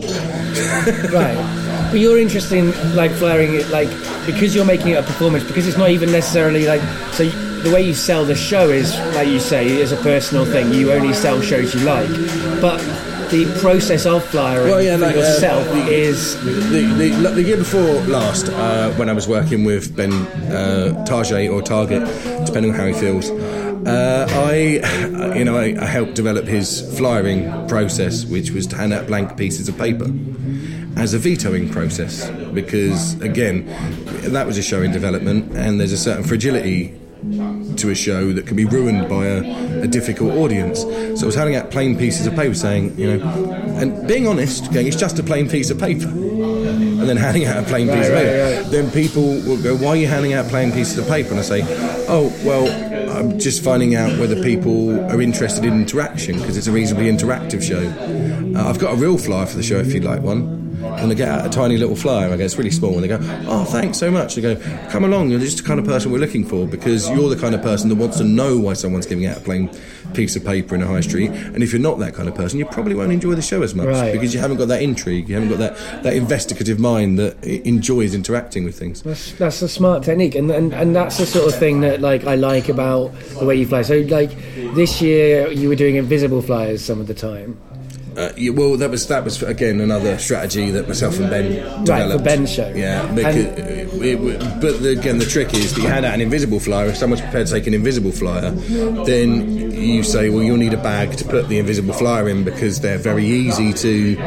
Right. But you're interested in like flaring it, like because you're making it a performance, because it's not even necessarily like so. y- The way you sell the show is, like you say, is a personal thing. You only sell shows you like, but the process of flyering Well, yeah, for like, uh, yourself the- is The, the, the year before last, uh, when I was working with Ben uh, Target or Target, depending on how he feels, uh, I, you know, I, I helped develop his flyering process, which was to hand out blank pieces of paper as a vetoing process, because again, that was a show in development, and there's a certain fragility to a show that can be ruined by a, a difficult audience. So I was handing out plain pieces of paper saying, you know, and being honest, going, it's just a plain piece of paper. And then handing out a plain Right, piece of right, paper. right. Then people will go, why are you handing out plain pieces of paper? And I say, oh, well, I'm just finding out whether people are interested in interaction, because it's a reasonably interactive show. Uh, I've got a real flyer for the show if you'd like one. And they get out a tiny little flyer, I go, it's really small, and they go, oh, thanks so much. They go, come along, you're just the kind of person we're looking for, because you're the kind of person that wants to know why someone's giving out a plain piece of paper in a high street, and if you're not that kind of person, you probably won't enjoy the show as much, Right. because you haven't got that intrigue, you haven't got that, that investigative mind that i- enjoys interacting with things. That's, that's a smart technique, and, and and that's the sort of thing that like I like about the way you fly. So like this year you were doing invisible flyers some of the time, Uh, yeah, well, that was that was again another strategy that myself and Ben developed. right? For Ben's show, Yeah, because, it, it, but the, again, the trick is that you hand out an invisible flyer. If someone's prepared to take an invisible flyer, then you say, well, you'll need a bag to put the invisible flyer in, because they're very easy to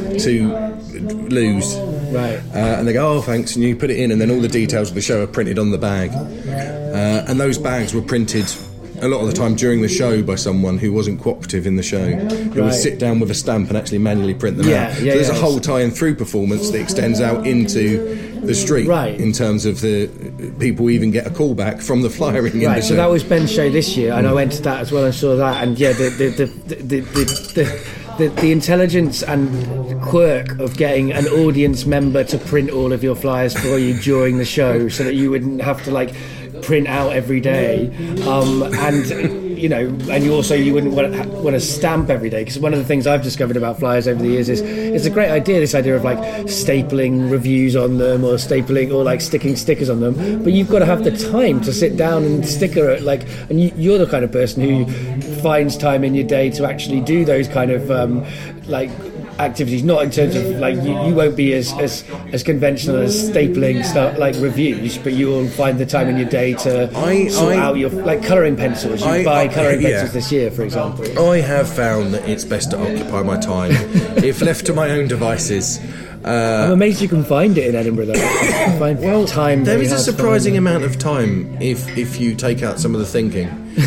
to lose. Right. Uh, and they go, oh, thanks, and you put it in, and then all the details of the show are printed on the bag. Uh, and those bags were printed a lot of the time during the show by someone who wasn't cooperative in the show, who Right. would sit down with a stamp and actually manually print them Yeah, out. yeah, so there's yeah. a whole tie-in through performance that extends out into the street, Right. in terms of the people even get a call back from the flyering in the Right, show. so that was Ben's show this year, and I went to that as well and saw that, and yeah, the the the the the, the, the, the, the intelligence and quirk of getting an audience member to print all of your flyers for you during the show, so that you wouldn't have to like print out every day, um, and you know, and you also you wouldn't want to, want to stamp every day, because one of the things I've discovered about flyers over the years is it's a great idea, this idea of like stapling reviews on them, or stapling or like sticking stickers on them, but you've got to have the time to sit down and sticker it, like, and you, you're the kind of person who finds time in your day to actually do those kind of um, like activities, not in terms of like you, you won't be as, as as conventional as stapling stuff like reviews, but you will find the time in your day to I, sort I, out your like colouring pencils. You I, buy I, colouring yeah. pencils this year, for example. I have found that it's best to occupy my time. If left to my own devices. Uh, I'm amazed you can find it in Edinburgh, though. Find well, time. there is a surprising amount of time if if you take out some of the thinking,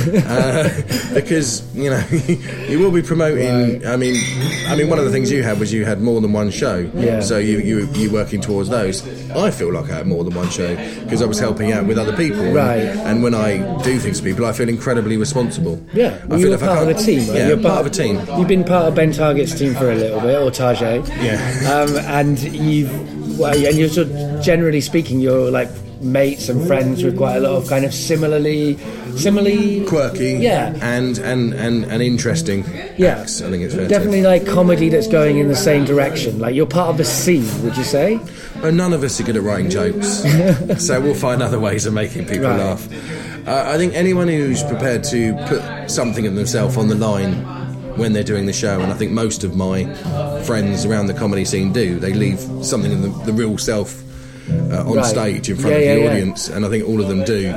uh, because you know you will be promoting. Right. I mean, I mean, one of the things you had was you had more than one show, yeah. so you you you working towards those. I feel like I had more than one show because I was helping out with other people, right? And, and when I do things for people, I feel incredibly responsible. Yeah, well, I you're feel part like of a team, right? Yeah, you're part, part of a team. You've been part of Ben Target's team for a little bit, or Tajay. Yeah, um, and you've well, and you're sort of, generally speaking, you're like mates and friends with quite a lot of kind of similarly similarly quirky, yeah, and and and, and interesting yeah acts. I think it's fair definitely to. Like comedy that's going in the same direction. Like you're part of a scene, would you say? Well, none of us are good at writing jokes, so we'll find other ways of making people right. laugh. Uh, I think anyone who's prepared to put something of themselves on the line when they're doing the show, and I think most of my friends around the comedy scene do, they leave something of the, the real self uh, on right. stage in front yeah, of yeah, the yeah. audience, and I think all of them do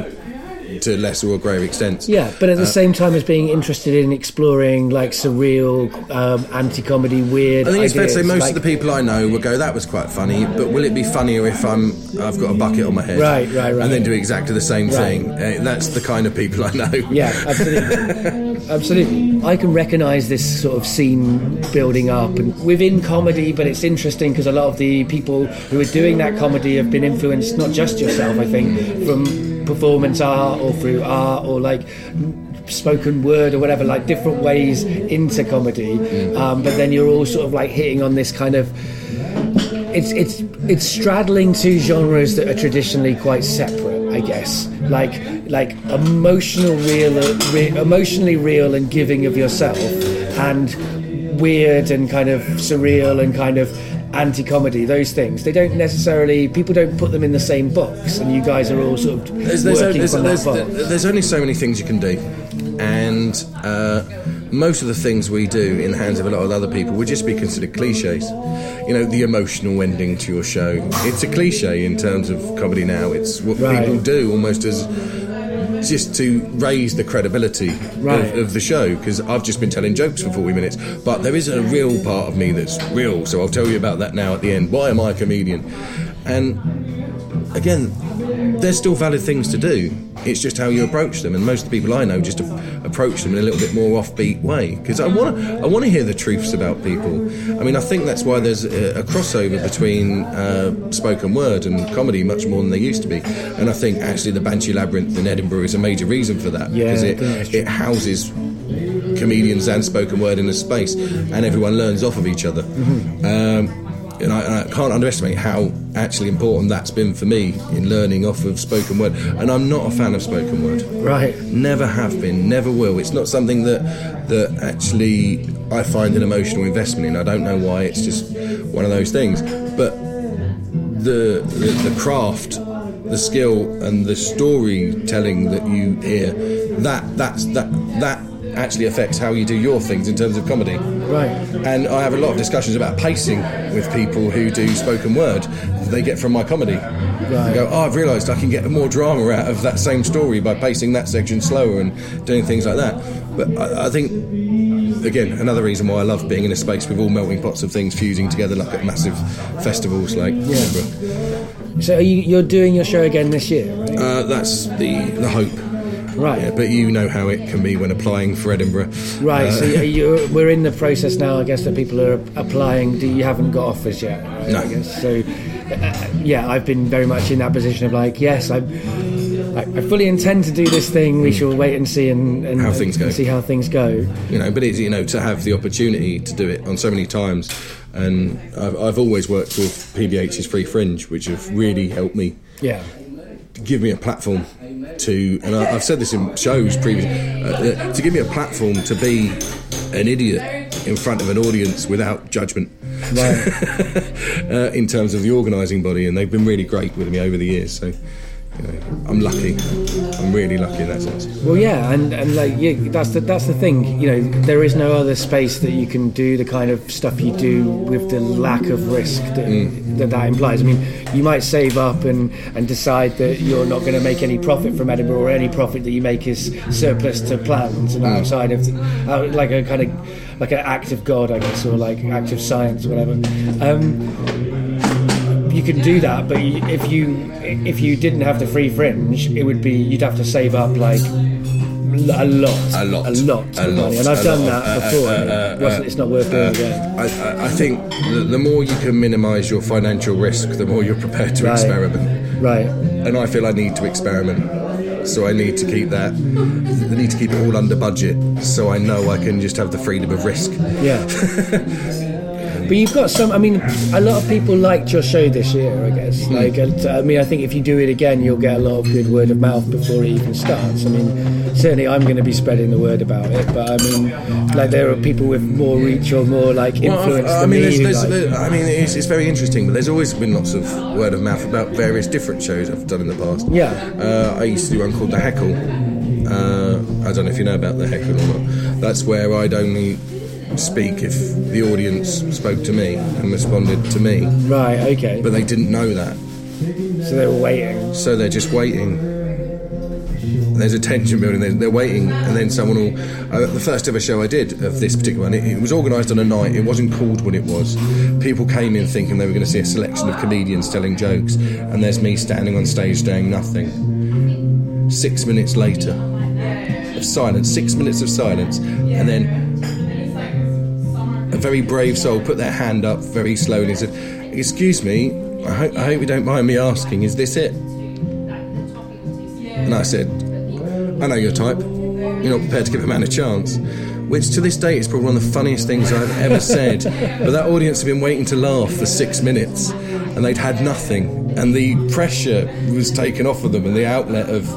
to lesser or greater extents. Yeah, but at the uh, same time as being interested in exploring like surreal, um, anti-comedy, weird I think it's fair to say ideas, most like, of the people I know will go, that was quite funny, but will it be funnier if I'm, I've got a bucket on my head? Right, right, right. And then do exactly the same right. thing. Uh, that's the kind of people I know. Yeah, absolutely. Absolutely. I can recognise this sort of scene building up and within comedy, but it's interesting because a lot of the people who are doing that comedy have been influenced, not just yourself, I think, from performance art or through art or like spoken word or whatever, like different ways into comedy. Mm. Um, but then you're all sort of like hitting on this kind of it's it's it's straddling two genres that are traditionally quite separate, I guess. Like like emotional real, re, emotionally real and giving of yourself, and weird and kind of surreal and kind of anti-comedy. Those things, they don't necessarily, people don't put them in the same box, and you guys are all sort of there's, there's, working there's, from there's, that box. there's only so many things you can do, and uh, most of the things we do in the hands of a lot of other people would just be considered cliches. You know, the emotional ending to your show, it's a cliche in terms of comedy now. It's what right. people do almost as just to raise the credibility right. of, of the show, because I've just been telling jokes for forty minutes, but there is a real part of me that's real, so I'll tell you about that now at the end. Why am I a comedian? And again, there's still valid things to do, it's just how you approach them, and most of the people I know just a- approach them in a little bit more offbeat way, because I want to I want to hear the truths about people. I mean, I think that's why there's a, a crossover between uh, spoken word and comedy much more than there used to be, and I think actually the Banshee Labyrinth in Edinburgh is a major reason for that, yeah, because it, it houses comedians and spoken word in a space, and everyone learns off of each other. Mm-hmm. um, And I, and I can't underestimate how actually important that's been for me in learning off of spoken word. And I'm not a fan of spoken word. Right. Never have been, never will. It's not something that that actually I find an emotional investment in. I don't know why. It's just one of those things. But the the, the craft, the skill, and the storytelling that you hear, that that's that that. actually affects how you do your things in terms of comedy. Right. And I have a lot of discussions about pacing with people who do spoken word that they get from my comedy. Right. They go, oh, I've realised I can get more drama out of that same story by pacing that section slower and doing things like that. But I, I think, again, another reason why I love being in a space with all melting pots of things fusing together, like at massive festivals like yeah. Edinburgh. So are you, you're doing your show again this year, right? Uh, that's the, the hope. Right. Yeah, but you know how it can be when applying for Edinburgh. Right, Uh, so you, we're in the process now, I guess, that people are applying. Do you haven't got offers yet? Right, No. I guess. So, uh, yeah, I've been very much in that position of like, yes, I, I, I fully intend to do this thing. We shall wait and see and, and How things go. and see how things go. You know, but it's, you know, to have the opportunity to do it on so many times, and I've, I've always worked with P B H's Free Fringe, which have really helped me. Yeah. give me a platform to, and I, I've said this in shows previously, uh, to give me a platform to be an idiot in front of an audience without judgment. Right. uh, in terms of the organising body, and they've been really great with me over the years. So, you know, I'm lucky. I'm really lucky in that sense. Well, yeah, and, and like yeah, that's the that's the thing. You know, there is no other space that you can do the kind of stuff you do with the lack of risk that mm. that, that implies. I mean, you might save up and, and decide that you're not going to make any profit from Edinburgh, or any profit that you make is surplus to plans and mm. outside of uh, like a kind of like an act of God, I guess, or like act of science, or whatever. Um, You can do that, but you, if you if you didn't have the free fringe, it would be you'd have to save up like a lot, a lot, a lot, a lot. Money. And I've done lot, that uh, before. Uh, uh, and it wasn't, uh, it's not worth doing uh, again. I, I think the, the more you can minimise your financial risk, the more you're prepared to right. experiment. Right. And I feel I need to experiment, so I need to keep that. I need to keep it all under budget, so I know I can just have the freedom of risk. Yeah. But you've got some, I mean, a lot of people liked your show this year, I guess. Mm. Like, I mean, I think if you do it again, you'll get a lot of good word of mouth before it even starts. I mean, certainly I'm going to be spreading the word about it, but I mean, like, there are people with more reach or more, like, influence well, I than mean, me. there's, there's, like, there, I mean, it's, it's very interesting, but there's always been lots of word of mouth about various different shows I've done in the past. Yeah. Uh, I used to do one called The Heckle. Uh, I don't know if you know about The Heckle or not. That's where I'd only speak if the audience spoke to me and responded to me. Right, okay. But they didn't know that. So they were waiting. So they're just waiting. There's a tension building, they're, they're waiting, and then someone will... Uh, the first ever show I did of this particular one, it, it was organised on a night, it wasn't called when it was. People came in thinking they were going to see a selection of comedians telling jokes, and there's me standing on stage doing nothing. Six minutes later, of silence, six minutes of silence, and then a very brave soul put their hand up very slowly and said, "Excuse me, I hope, I hope you don't mind me asking, is this it?" And I said, "I know your type. You're not prepared to give a man a chance." Which to this day is probably one of the funniest things I've ever said. But that audience had been waiting to laugh for six minutes and they'd had nothing. And the pressure was taken off of them and the outlet of...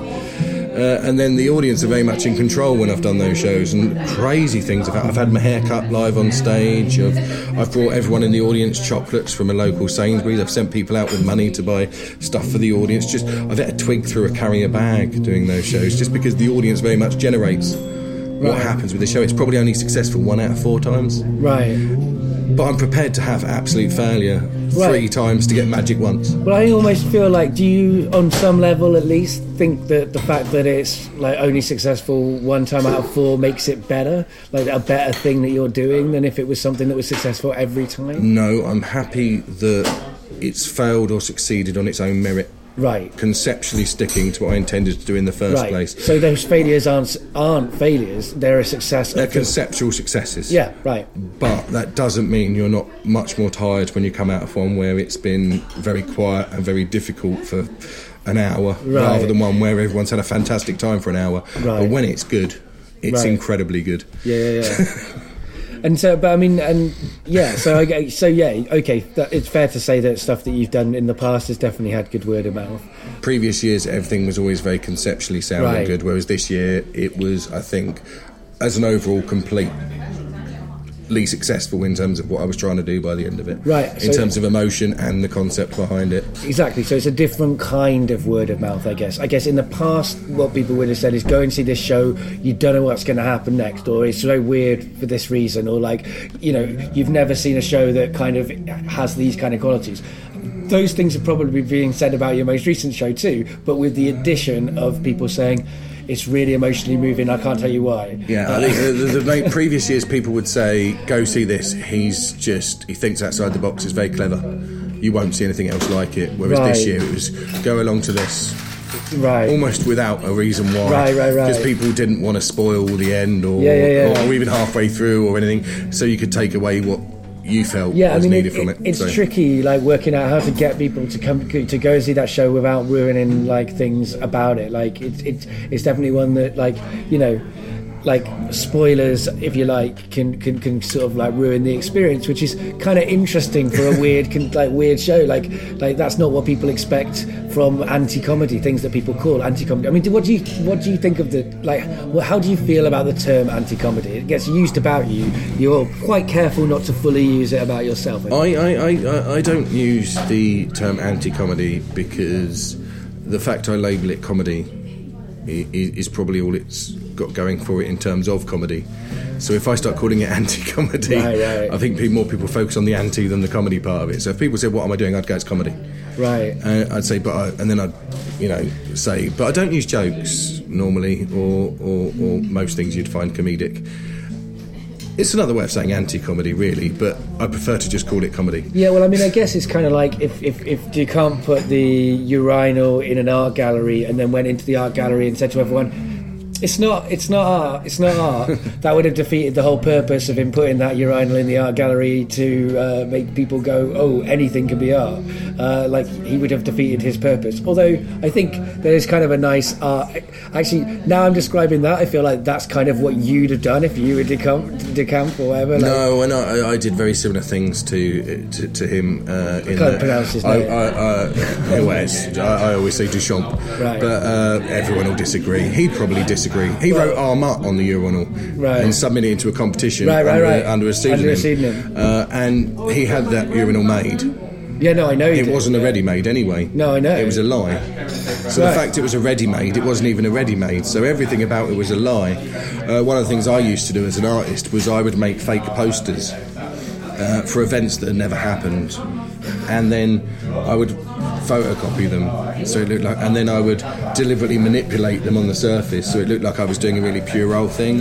Uh, and then the audience are very much in control when I've done those shows, and crazy things. I've had, I've had my hair cut live on stage. I've, I've brought everyone in the audience chocolates from a local Sainsbury's. I've sent people out with money to buy stuff for the audience. Just I've had a twig through a carrier bag doing those shows, just because the audience very much generates what right. happens with the show. It's probably only successful one out of four times. Right. But I'm prepared to have absolute failure right. three times to get magic once. Well, I almost feel like, do you, on some level at least, think that the fact that it's like only successful one time out of four makes it better? Like a better thing that you're doing than if it was something that was successful every time? No, I'm happy that it's failed or succeeded on its own merit. Right. Conceptually sticking to what I intended to do in the first right. place. So those failures aren't aren't failures, they're a success. They're conceptual successes. Yeah, right. But that doesn't mean you're not much more tired when you come out of one where it's been very quiet and very difficult for an hour, right. rather than one where everyone's had a fantastic time for an hour. Right. But when it's good, it's right. incredibly good. Yeah, yeah, yeah. And so, but I mean, and yeah, so I, so yeah, okay, that, it's fair to say that stuff that you've done in the past has definitely had good word of mouth. Previous years, everything was always very conceptually sounding right. good, whereas this year it was, I think, as an overall completely successful in terms of what I was trying to do by the end of it. Right. In so terms of emotion and the concept behind it. Exactly. So it's a different kind of word of mouth, I guess. I guess in the past, what people would have said is go and see this show, you don't know what's going to happen next, or it's so weird for this reason, or like, you know, you've never seen a show that kind of has these kind of qualities. Those things are probably being said about your most recent show too, but with the addition of people saying, it's really emotionally moving, I can't tell you why. Yeah, I think the, the, the previous years people would say, go see this, he's just, he thinks outside the box, is very clever. You won't see anything else like it. Whereas right. this year it was, go along to this. Right. Almost without a reason why. Right, right, right. Because people didn't want to spoil the end or, yeah, yeah, yeah. or even halfway through or anything, so you could take away what you felt yeah, was I mean, needed it, from it. It's so. tricky, like working out how to get people to come to go and see that show without ruining like things about it. Like it's it's it's definitely one that, like, you know, like spoilers, if you like, can, can can sort of like ruin the experience, which is kind of interesting for a weird can, like weird show. Like like that's not what people expect from anti-comedy, things that people call anti-comedy. I mean, what do you what do you think of the like? Well, how do you feel about the term anti-comedy? It gets used about you. You're quite careful not to fully use it about yourself. I I, I, I I don't use the term anti-comedy because the fact I label it comedy is, is probably all it's got going for it in terms of comedy. So if I start calling it anti-comedy, right, right. I think people, more people focus on the anti than the comedy part of it. So if people said, what am I doing, I'd go, it's comedy. Right. Uh, I'd say, but I, and then I'd, you know, say, but I don't use jokes normally, or, or, or most things you'd find comedic. It's another way of saying anti-comedy, really, but I prefer to just call it comedy. Yeah, well, I mean, I guess it's kind of like if, if, if you can't put the urinal in an art gallery and then went into the art gallery and said to everyone, It's not. It's not art. It's not art. That would have defeated the whole purpose of him putting that urinal in the art gallery to uh, make people go, "Oh, anything can be art." Uh, like he would have defeated his purpose. Although I think there is kind of a nice art. Actually, now I'm describing that, I feel like that's kind of what you'd have done if you were Decamp, Decamp or whatever. Like, no, and I, I did very similar things to to, to him. Uh, I can't pronounce his name. I, I, I, anyway, I, I always say Duchamp, right. but uh, everyone will disagree. He'd probably disagree. He wrote Armat on the urinal right. and submitted it into a competition right, right, under, right. under a pseudonym. Under a pseudonym. Uh, and he had that urinal made. Yeah, no, I know. It did. wasn't a ready-made anyway. No, I know. It was a lie. So right. the fact it was a ready-made, it wasn't even a ready-made. So everything about it was a lie. Uh, one of the things I used to do as an artist was I would make fake posters uh, for events that had never happened, and then I would photocopy them so it looked like, and then I would deliberately manipulate them on the surface so it looked like I was doing a really puerile thing.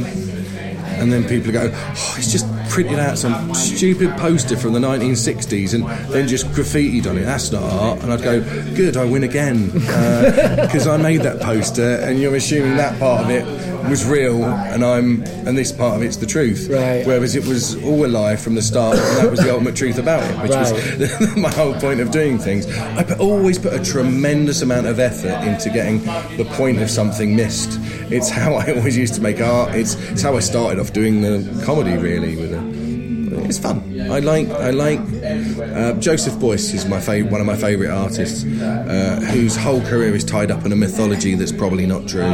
And then people go, oh, it's just printed out some stupid poster from the nineteen sixties and then just graffitied on it. That's not art. And I'd go, good, I win again. Because uh, I made that poster and you're assuming that part of it was real and I'm and this part of it's the truth. Right. Whereas it was all a lie from the start and that was the ultimate truth about it, which right. was my whole point of doing things. I put, always put a tremendous amount of effort into getting the point of something missed. It's how I always used to make art. It's, it's how I started off doing the comedy, really. With it, it's fun. I like I like uh, Joseph Beuys is my fav- one of my favourite artists, uh, whose whole career is tied up in a mythology that's probably not true.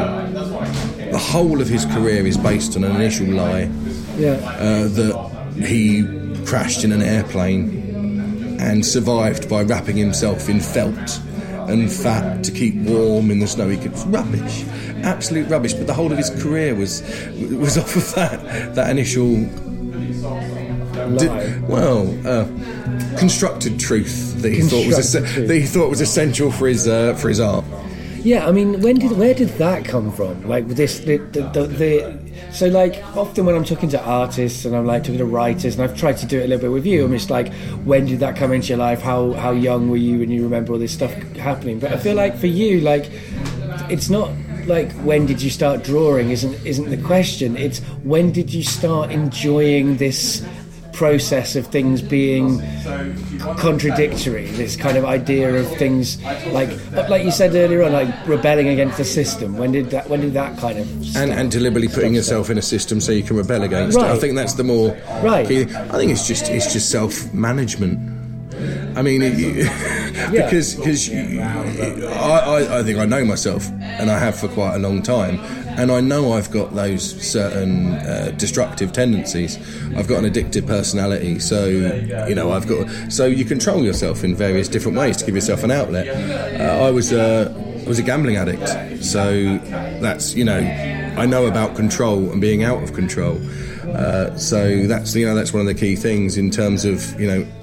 The whole of his career is based on an initial lie. Yeah. Uh, that he crashed in an airplane and survived by wrapping himself in felt and fat to keep warm in the snow. He could rubbish, absolute rubbish. But the whole of his career was was off of that that initial, di- well, uh, constructed truth that he thought was es- that he thought was essential for his uh, for his art. Yeah, I mean, when did where did that come from? Like this, the, the, the, the so like often when I'm talking to artists and I'm like talking to writers, and I've tried to do it a little bit with you. I'm just like, when did that come into your life? How how young were you when you remember all this stuff happening? But I feel like for you, like, it's not like when did you start drawing isn't isn't the question. It's when did you start enjoying this process of things being contradictory, this kind of idea of things like like you said earlier on, like rebelling against the system. When did that when did that kind of and, and deliberately putting yourself in a system so you can rebel against right. it. I think that's the more right. key. I think it's just it's just self-management. I mean, it, you, because because I, I, I think I know myself, and I have for quite a long time, and I know I've got those certain uh, destructive tendencies. I've got an addictive personality, so you know I've got so you control yourself in various different ways to give yourself an outlet. Uh, I was a I was a gambling addict, so that's you know I know about control and being out of control. Uh, so that's you know that's one of the key things in terms of you know.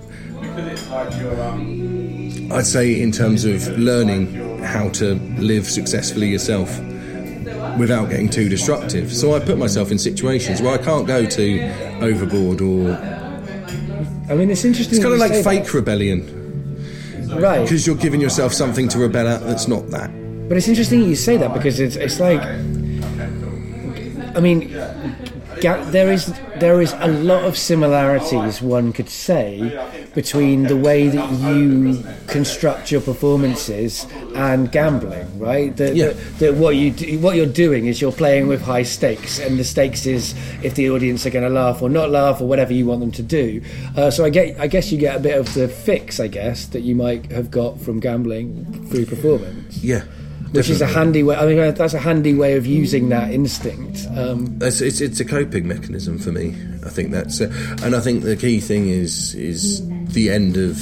I'd say in terms of learning how to live successfully yourself without getting too destructive. So I put myself in situations where I can't go too overboard or... I mean, it's interesting... It's kind of like fake that. rebellion. Right. Because you're giving yourself something to rebel at that's not that. But it's interesting you say that because it's it's like... I mean... ga- there is there is a lot of similarities, one could say, between the way that you construct your performances and gambling, right? That Yeah. that what you do, what you're doing is you're playing with high stakes, and the stakes is if the audience are going to laugh or not laugh or whatever you want them to do. Uh, so I get, I guess you get a bit of the fix, I guess, that you might have got from gambling through performance. Yeah. Which is a definitely. handy way. I mean, that's a handy way of using that instinct. Um, It's, it's it's a coping mechanism for me. I think that's, uh, and I think the key thing is is the end of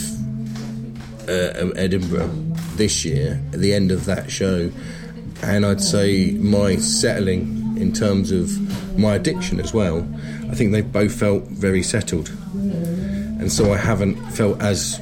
uh, Edinburgh this year, the end of that show, and I'd say my settling in terms of my addiction as well. I think they both felt very settled, and so I haven't felt as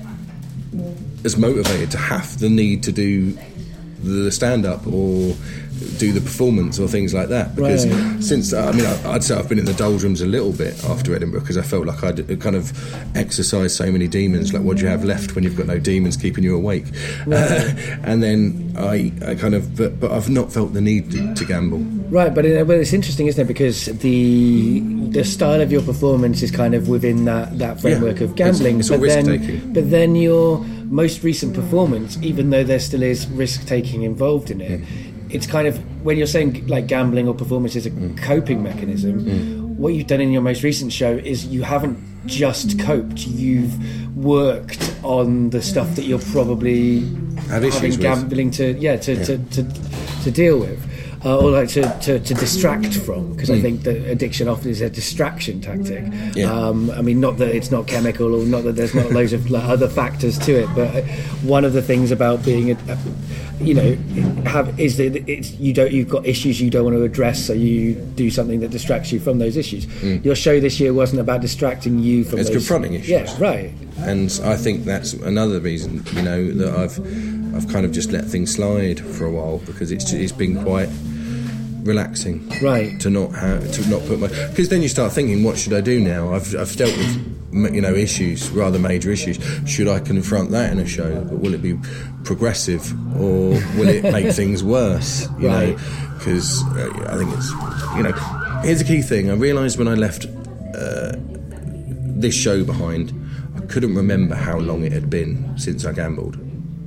as motivated to have the need to do the stand-up or do the performance or things like that, because Right. since I mean I- I'd say I've been in the doldrums a little bit after Edinburgh, because I felt like I'd kind of exercised so many demons. Like, what do you have left when you've got no demons keeping you awake? Right. Uh, and then I, I kind of but, but I've not felt the need to, to gamble. right, but, it, but it's interesting, isn't it? Because the the style of your performance is kind of within that, that framework Yeah. of gambling. It's- it's all but then, risk-taking. but then your most recent performance, even though there still is risk taking involved in it, Mm. it's kind of, when you're saying like gambling or performance is a Mm. coping mechanism, what you've done in your most recent show is you haven't just coped, you've worked on the stuff that you're probably Have issues having with. gambling to yeah to, To, to to deal with. Uh, or like to, to, to distract from, because I think that addiction often is a distraction tactic. Yeah. Um, I mean, not that it's not chemical, or not that there's not loads of like, other factors to it, but one of the things about being, a, a, you know, have is that it's you don't you've got issues you don't want to address, so you do something that distracts you from those issues. Your show this year wasn't about distracting you from It's those, confronting issues. Yeah, right. And I think that's another reason, you know, that I've I've kind of just let things slide for a while, because it's it's been quite relaxing, Right. to not have to not put my, because then you start thinking, what should I do now? I've I've dealt with, you know, issues, rather major issues. Should I confront that in a show? Will it be progressive, or will it make things worse? You Right. know, because uh, I think it's, you know, here's the key thing. I realised when I left uh, this show behind, I couldn't remember how long it had been since I gambled.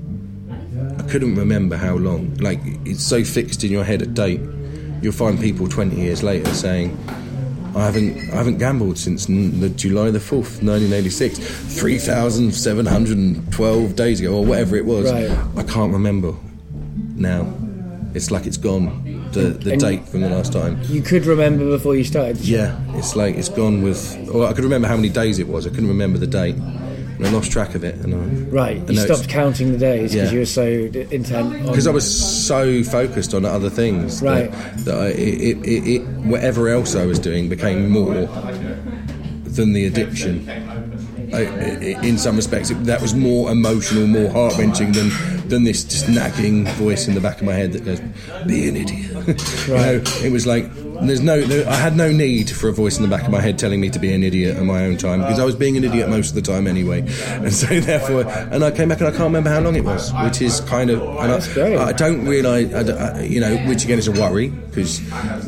I couldn't remember how long. Like, it's so fixed in your head, a date. You'll find people twenty years later saying, I haven't I haven't gambled since n- the July the fourth, nineteen eighty-six, three thousand seven hundred twelve days ago, or whatever it was. Right. I can't remember now. It's like it's gone, the, the And- date from the last time. You could remember before you started. Yeah, it's like it's gone with... Or I could remember how many days it was. I couldn't remember the date. And I lost track of it. And I, Right, and you now stopped it's- counting the days because Yeah. you were so d- intent on... Because I was so focused on other things, Right. that, that I, it, it, it, whatever else I was doing became more than the addiction. I, I, in some respects, it, that was more emotional, more heart wrenching than than this just nagging voice in the back of my head that goes, "Be an idiot." You know, it was like there's no, there, I had no need for a voice in the back of my head telling me to be an idiot at my own time, because I was being an idiot most of the time anyway, and so therefore, and I came back and I can't remember how long it was, which is kind of, and That's I, great. I don't realise, I, don't- I, you know, which again is a worry, because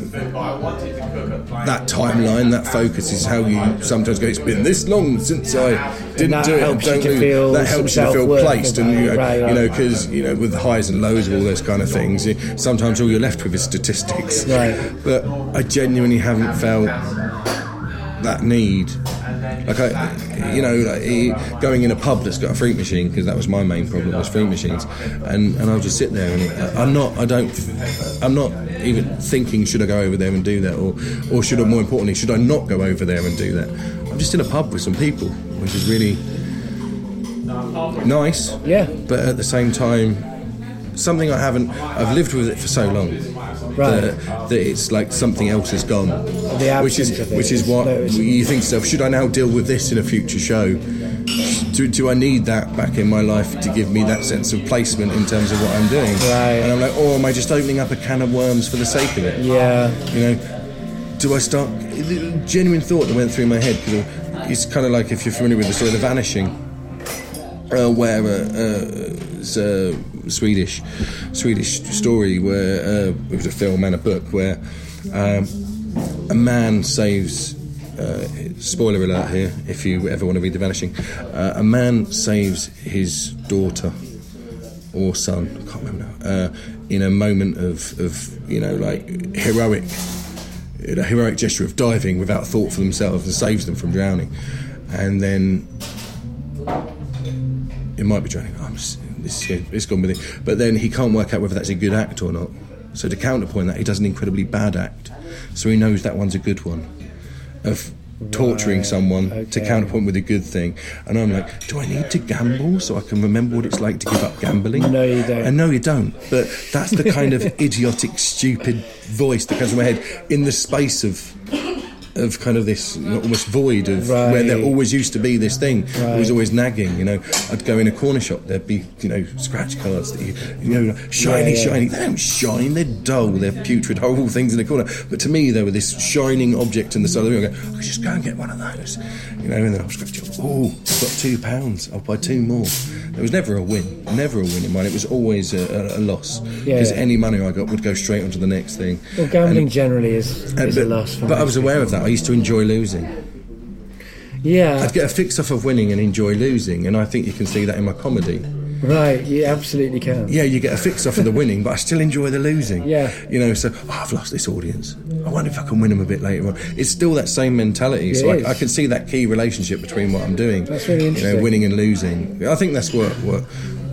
that timeline, that focus is how you sometimes go, it's been this long since I didn't that do it. helps Don't you to lose- feel that helps some you to feel self-worth placed, and you know, about it. Right, you know, right. because you know, with the highs and lows of all those kind of things, you- sometimes all you're left with is statistics. Right. But I genuinely haven't felt that need. Like I, you know, like eh, going in a pub that's got a fruit machine, because that was my main problem, was fruit machines, and and I'll just sit there and I'm not, I don't, I'm not even thinking should I go over there and do that, or or should I, more importantly, should I not go over there and do that? I'm just in a pub with some people, which is really nice. Yeah. But at the same time, something I haven't, I've lived with it for so long. Right. That, that it's like something else has gone, The which is absence of it which is is what noticeable. you think to yourself, should I now deal with this in a future show? Do, do I need that back in my life to give me that sense of placement in terms of what I'm doing? Right. And I'm like, or am I just opening up a can of worms for the sake of it? Yeah. You know, do I start? A genuine thought that went through my head, because it's kind of like, if you're familiar with the story of The Vanishing, uh, where uh, uh, it's a Swedish Swedish story where uh, it was a film and a book where um, a man saves. Uh, spoiler alert here, if you ever want to read The Vanishing. Uh, a man saves his daughter or son, I can't remember now, uh, in a moment of, of, you know, like heroic, a heroic gesture of diving without thought for themselves and saves them from drowning. And then it might be drowning. I'm just, this, it's gone with it. But then he can't work out whether that's a good act or not. So to counterpoint that, he does an incredibly bad act. So he knows that one's a good one. Of torturing right, someone okay. to counterpoint with a good thing. And I'm like, do I need to gamble so I can remember what it's like to give up gambling? No, you don't. And no, you don't. But that's the kind of idiotic, stupid voice that comes in my head in the space of of kind of this, you know, almost void of right. where there always used to be this thing. Right. It was always nagging, you know. I'd go in a corner shop, there'd be, you know, scratch cards that you, you know, shiny, yeah, yeah. shiny. They don't shine, they're dull, they're putrid, horrible things in the corner. But to me, they were this shining object in the side of the room. I go, I could just go and get one of those, you know. And then I'll scratch it. Oh, I've got two pounds. I'll buy two more. There was never a win, never a win in mine. It was always a, a, a loss because yeah, yeah. any money I got would go straight onto the next thing. Well, gambling and, generally is, is and, a loss. For but I was aware people. of that. I used to enjoy losing. Yeah, I'd get a fix off of winning and enjoy losing, and I think you can see that in my comedy. Right, you absolutely can. Yeah, you get a fix off of the winning, but I still enjoy the losing. Yeah. You know, so, oh, I've lost this audience. I wonder if I can win them a bit later on. It's still that same mentality, it so I, I can see that key relationship between what I'm doing. That's really interesting. You know, winning and losing. I think that's what... what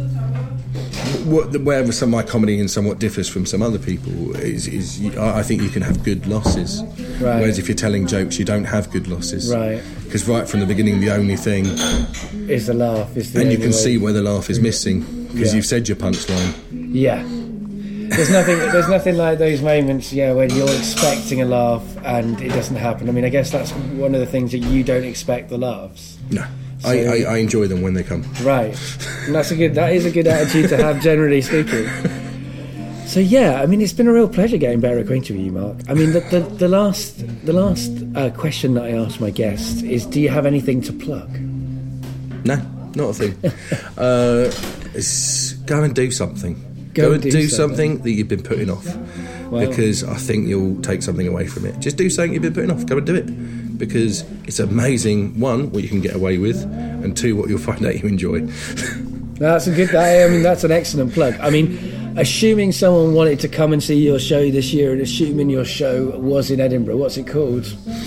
What, wherever some of my comedy and somewhat differs from some other people is, is I think you can have good losses, right. whereas if you're telling jokes you don't have good losses, right? Because right from the beginning the only thing is the laugh, is the and you can way. see where the laugh is missing because yeah. you've said your punchline. Yeah, there's nothing there's nothing like those moments, yeah, when you're expecting a laugh and it doesn't happen. I mean, I guess that's one of the things that you don't expect, the laughs. No. So, I, I, I enjoy them when they come. Right, and that's a good. That is a good attitude to have, generally speaking. So yeah, I mean, it's been a real pleasure getting better acquainted with you, Mark. I mean, the the, the last the last uh, question that I asked my guests is, do you have anything to plug? No, not a thing. uh, it's, go and do something. Go, go and and do do something. something that you've been putting off, well, because I think you'll take something away from it. Just do something you've been putting off. Go and do it. Because it's amazing, one, what you can get away with, and two, what you'll find out you enjoy. That's a good. That, I mean, that's an excellent plug. I mean, assuming someone wanted to come and see your show this year, and assuming your show was in Edinburgh, what's it called?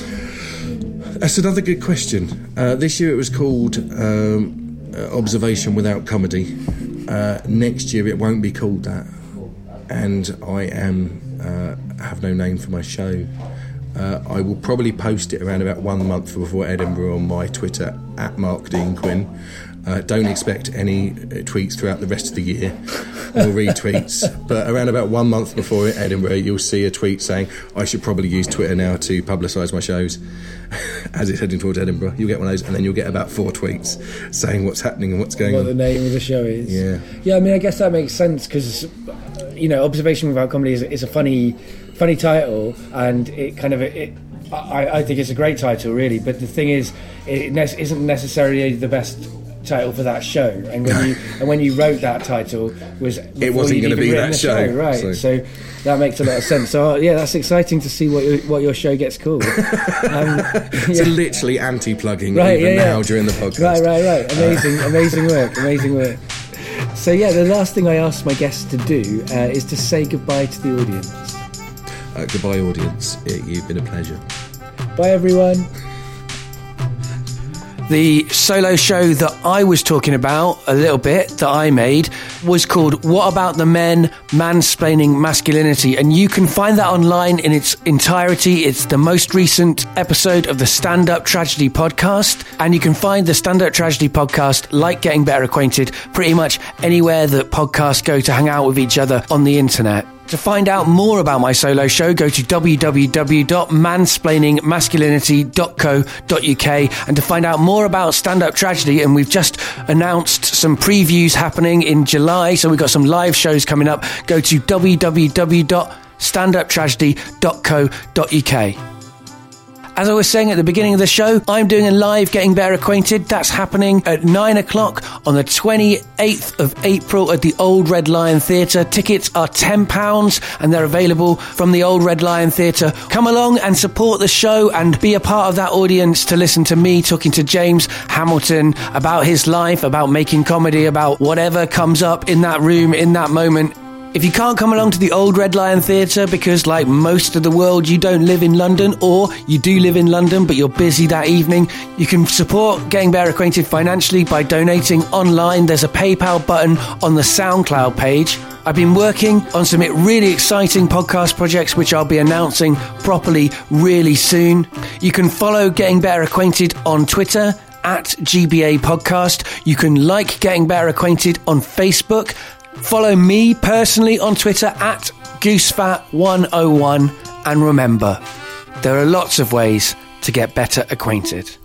That's another good question. Uh, this year it was called um, uh, Observation Without Comedy. Uh, next year it won't be called that, and I am uh, have no name for my show. Uh, I will probably post it around about one month before Edinburgh on my Twitter, at Mark Dean Quinn. Uh, don't expect any uh, tweets throughout the rest of the year, or retweets, but around about one month before Edinburgh you'll see a tweet saying I should probably use Twitter now to publicise my shows as it's heading towards Edinburgh. You'll get one of those, and then you'll get about four tweets saying what's happening and what's going what on. What the name of the show is. Yeah. Yeah, I mean, I guess that makes sense, because, you know, Observation Without Comedy is, is a funny... funny title, and it kind of it, I, I think it's a great title, really, but the thing is, it ne- isn't necessarily the best title for that show, and when you and when you wrote that title was it wasn't going to be that show, show right so. so that makes a lot of sense. So yeah, that's exciting to see what your, what your show gets called. um, yeah. So literally anti-plugging right, even yeah, now yeah. during the podcast. Right, right, right. Amazing, uh. amazing work, amazing work. So yeah, the last thing I asked my guests to do uh, is to say goodbye to the audience. Uh, goodbye, audience. It, you've been a pleasure. Bye, everyone. The solo show that I was talking about a little bit, that I made, was called What About the Men? Mansplaining Masculinity. And you can find that online in its entirety. It's the most recent episode of the Stand Up Tragedy podcast. And you can find the Stand Up Tragedy podcast, like Getting Better Acquainted, pretty much anywhere that podcasts go to hang out with each other on the internet. To find out more about my solo show, go to w w w dot mansplaining masculinity dot co dot u k. And to find out more about Stand Up Tragedy, and we've just announced some previews happening in July, so we've got some live shows coming up, go to w w w dot stand up tragedy dot co dot u k. As I was saying at the beginning of the show, I'm doing a live Getting Better Acquainted. That's happening at nine o'clock on the twenty-eighth of April at the Old Red Lion Theatre. Tickets are ten pounds and they're available from the Old Red Lion Theatre. Come along and support the show and be a part of that audience to listen to me talking to James Hamilton about his life, about making comedy, about whatever comes up in that room in that moment. If you can't come along to the Old Red Lion Theatre because, like most of the world, you don't live in London, or you do live in London but you're busy that evening, you can support Getting Better Acquainted financially by donating online. There's a PayPal button on the SoundCloud page. I've been working on some really exciting podcast projects which I'll be announcing properly really soon. You can follow Getting Better Acquainted on Twitter at G B A Podcast. You can like Getting Better Acquainted on Facebook. Follow me personally on Twitter at Goosefat one oh one. And remember, there are lots of ways to get better acquainted.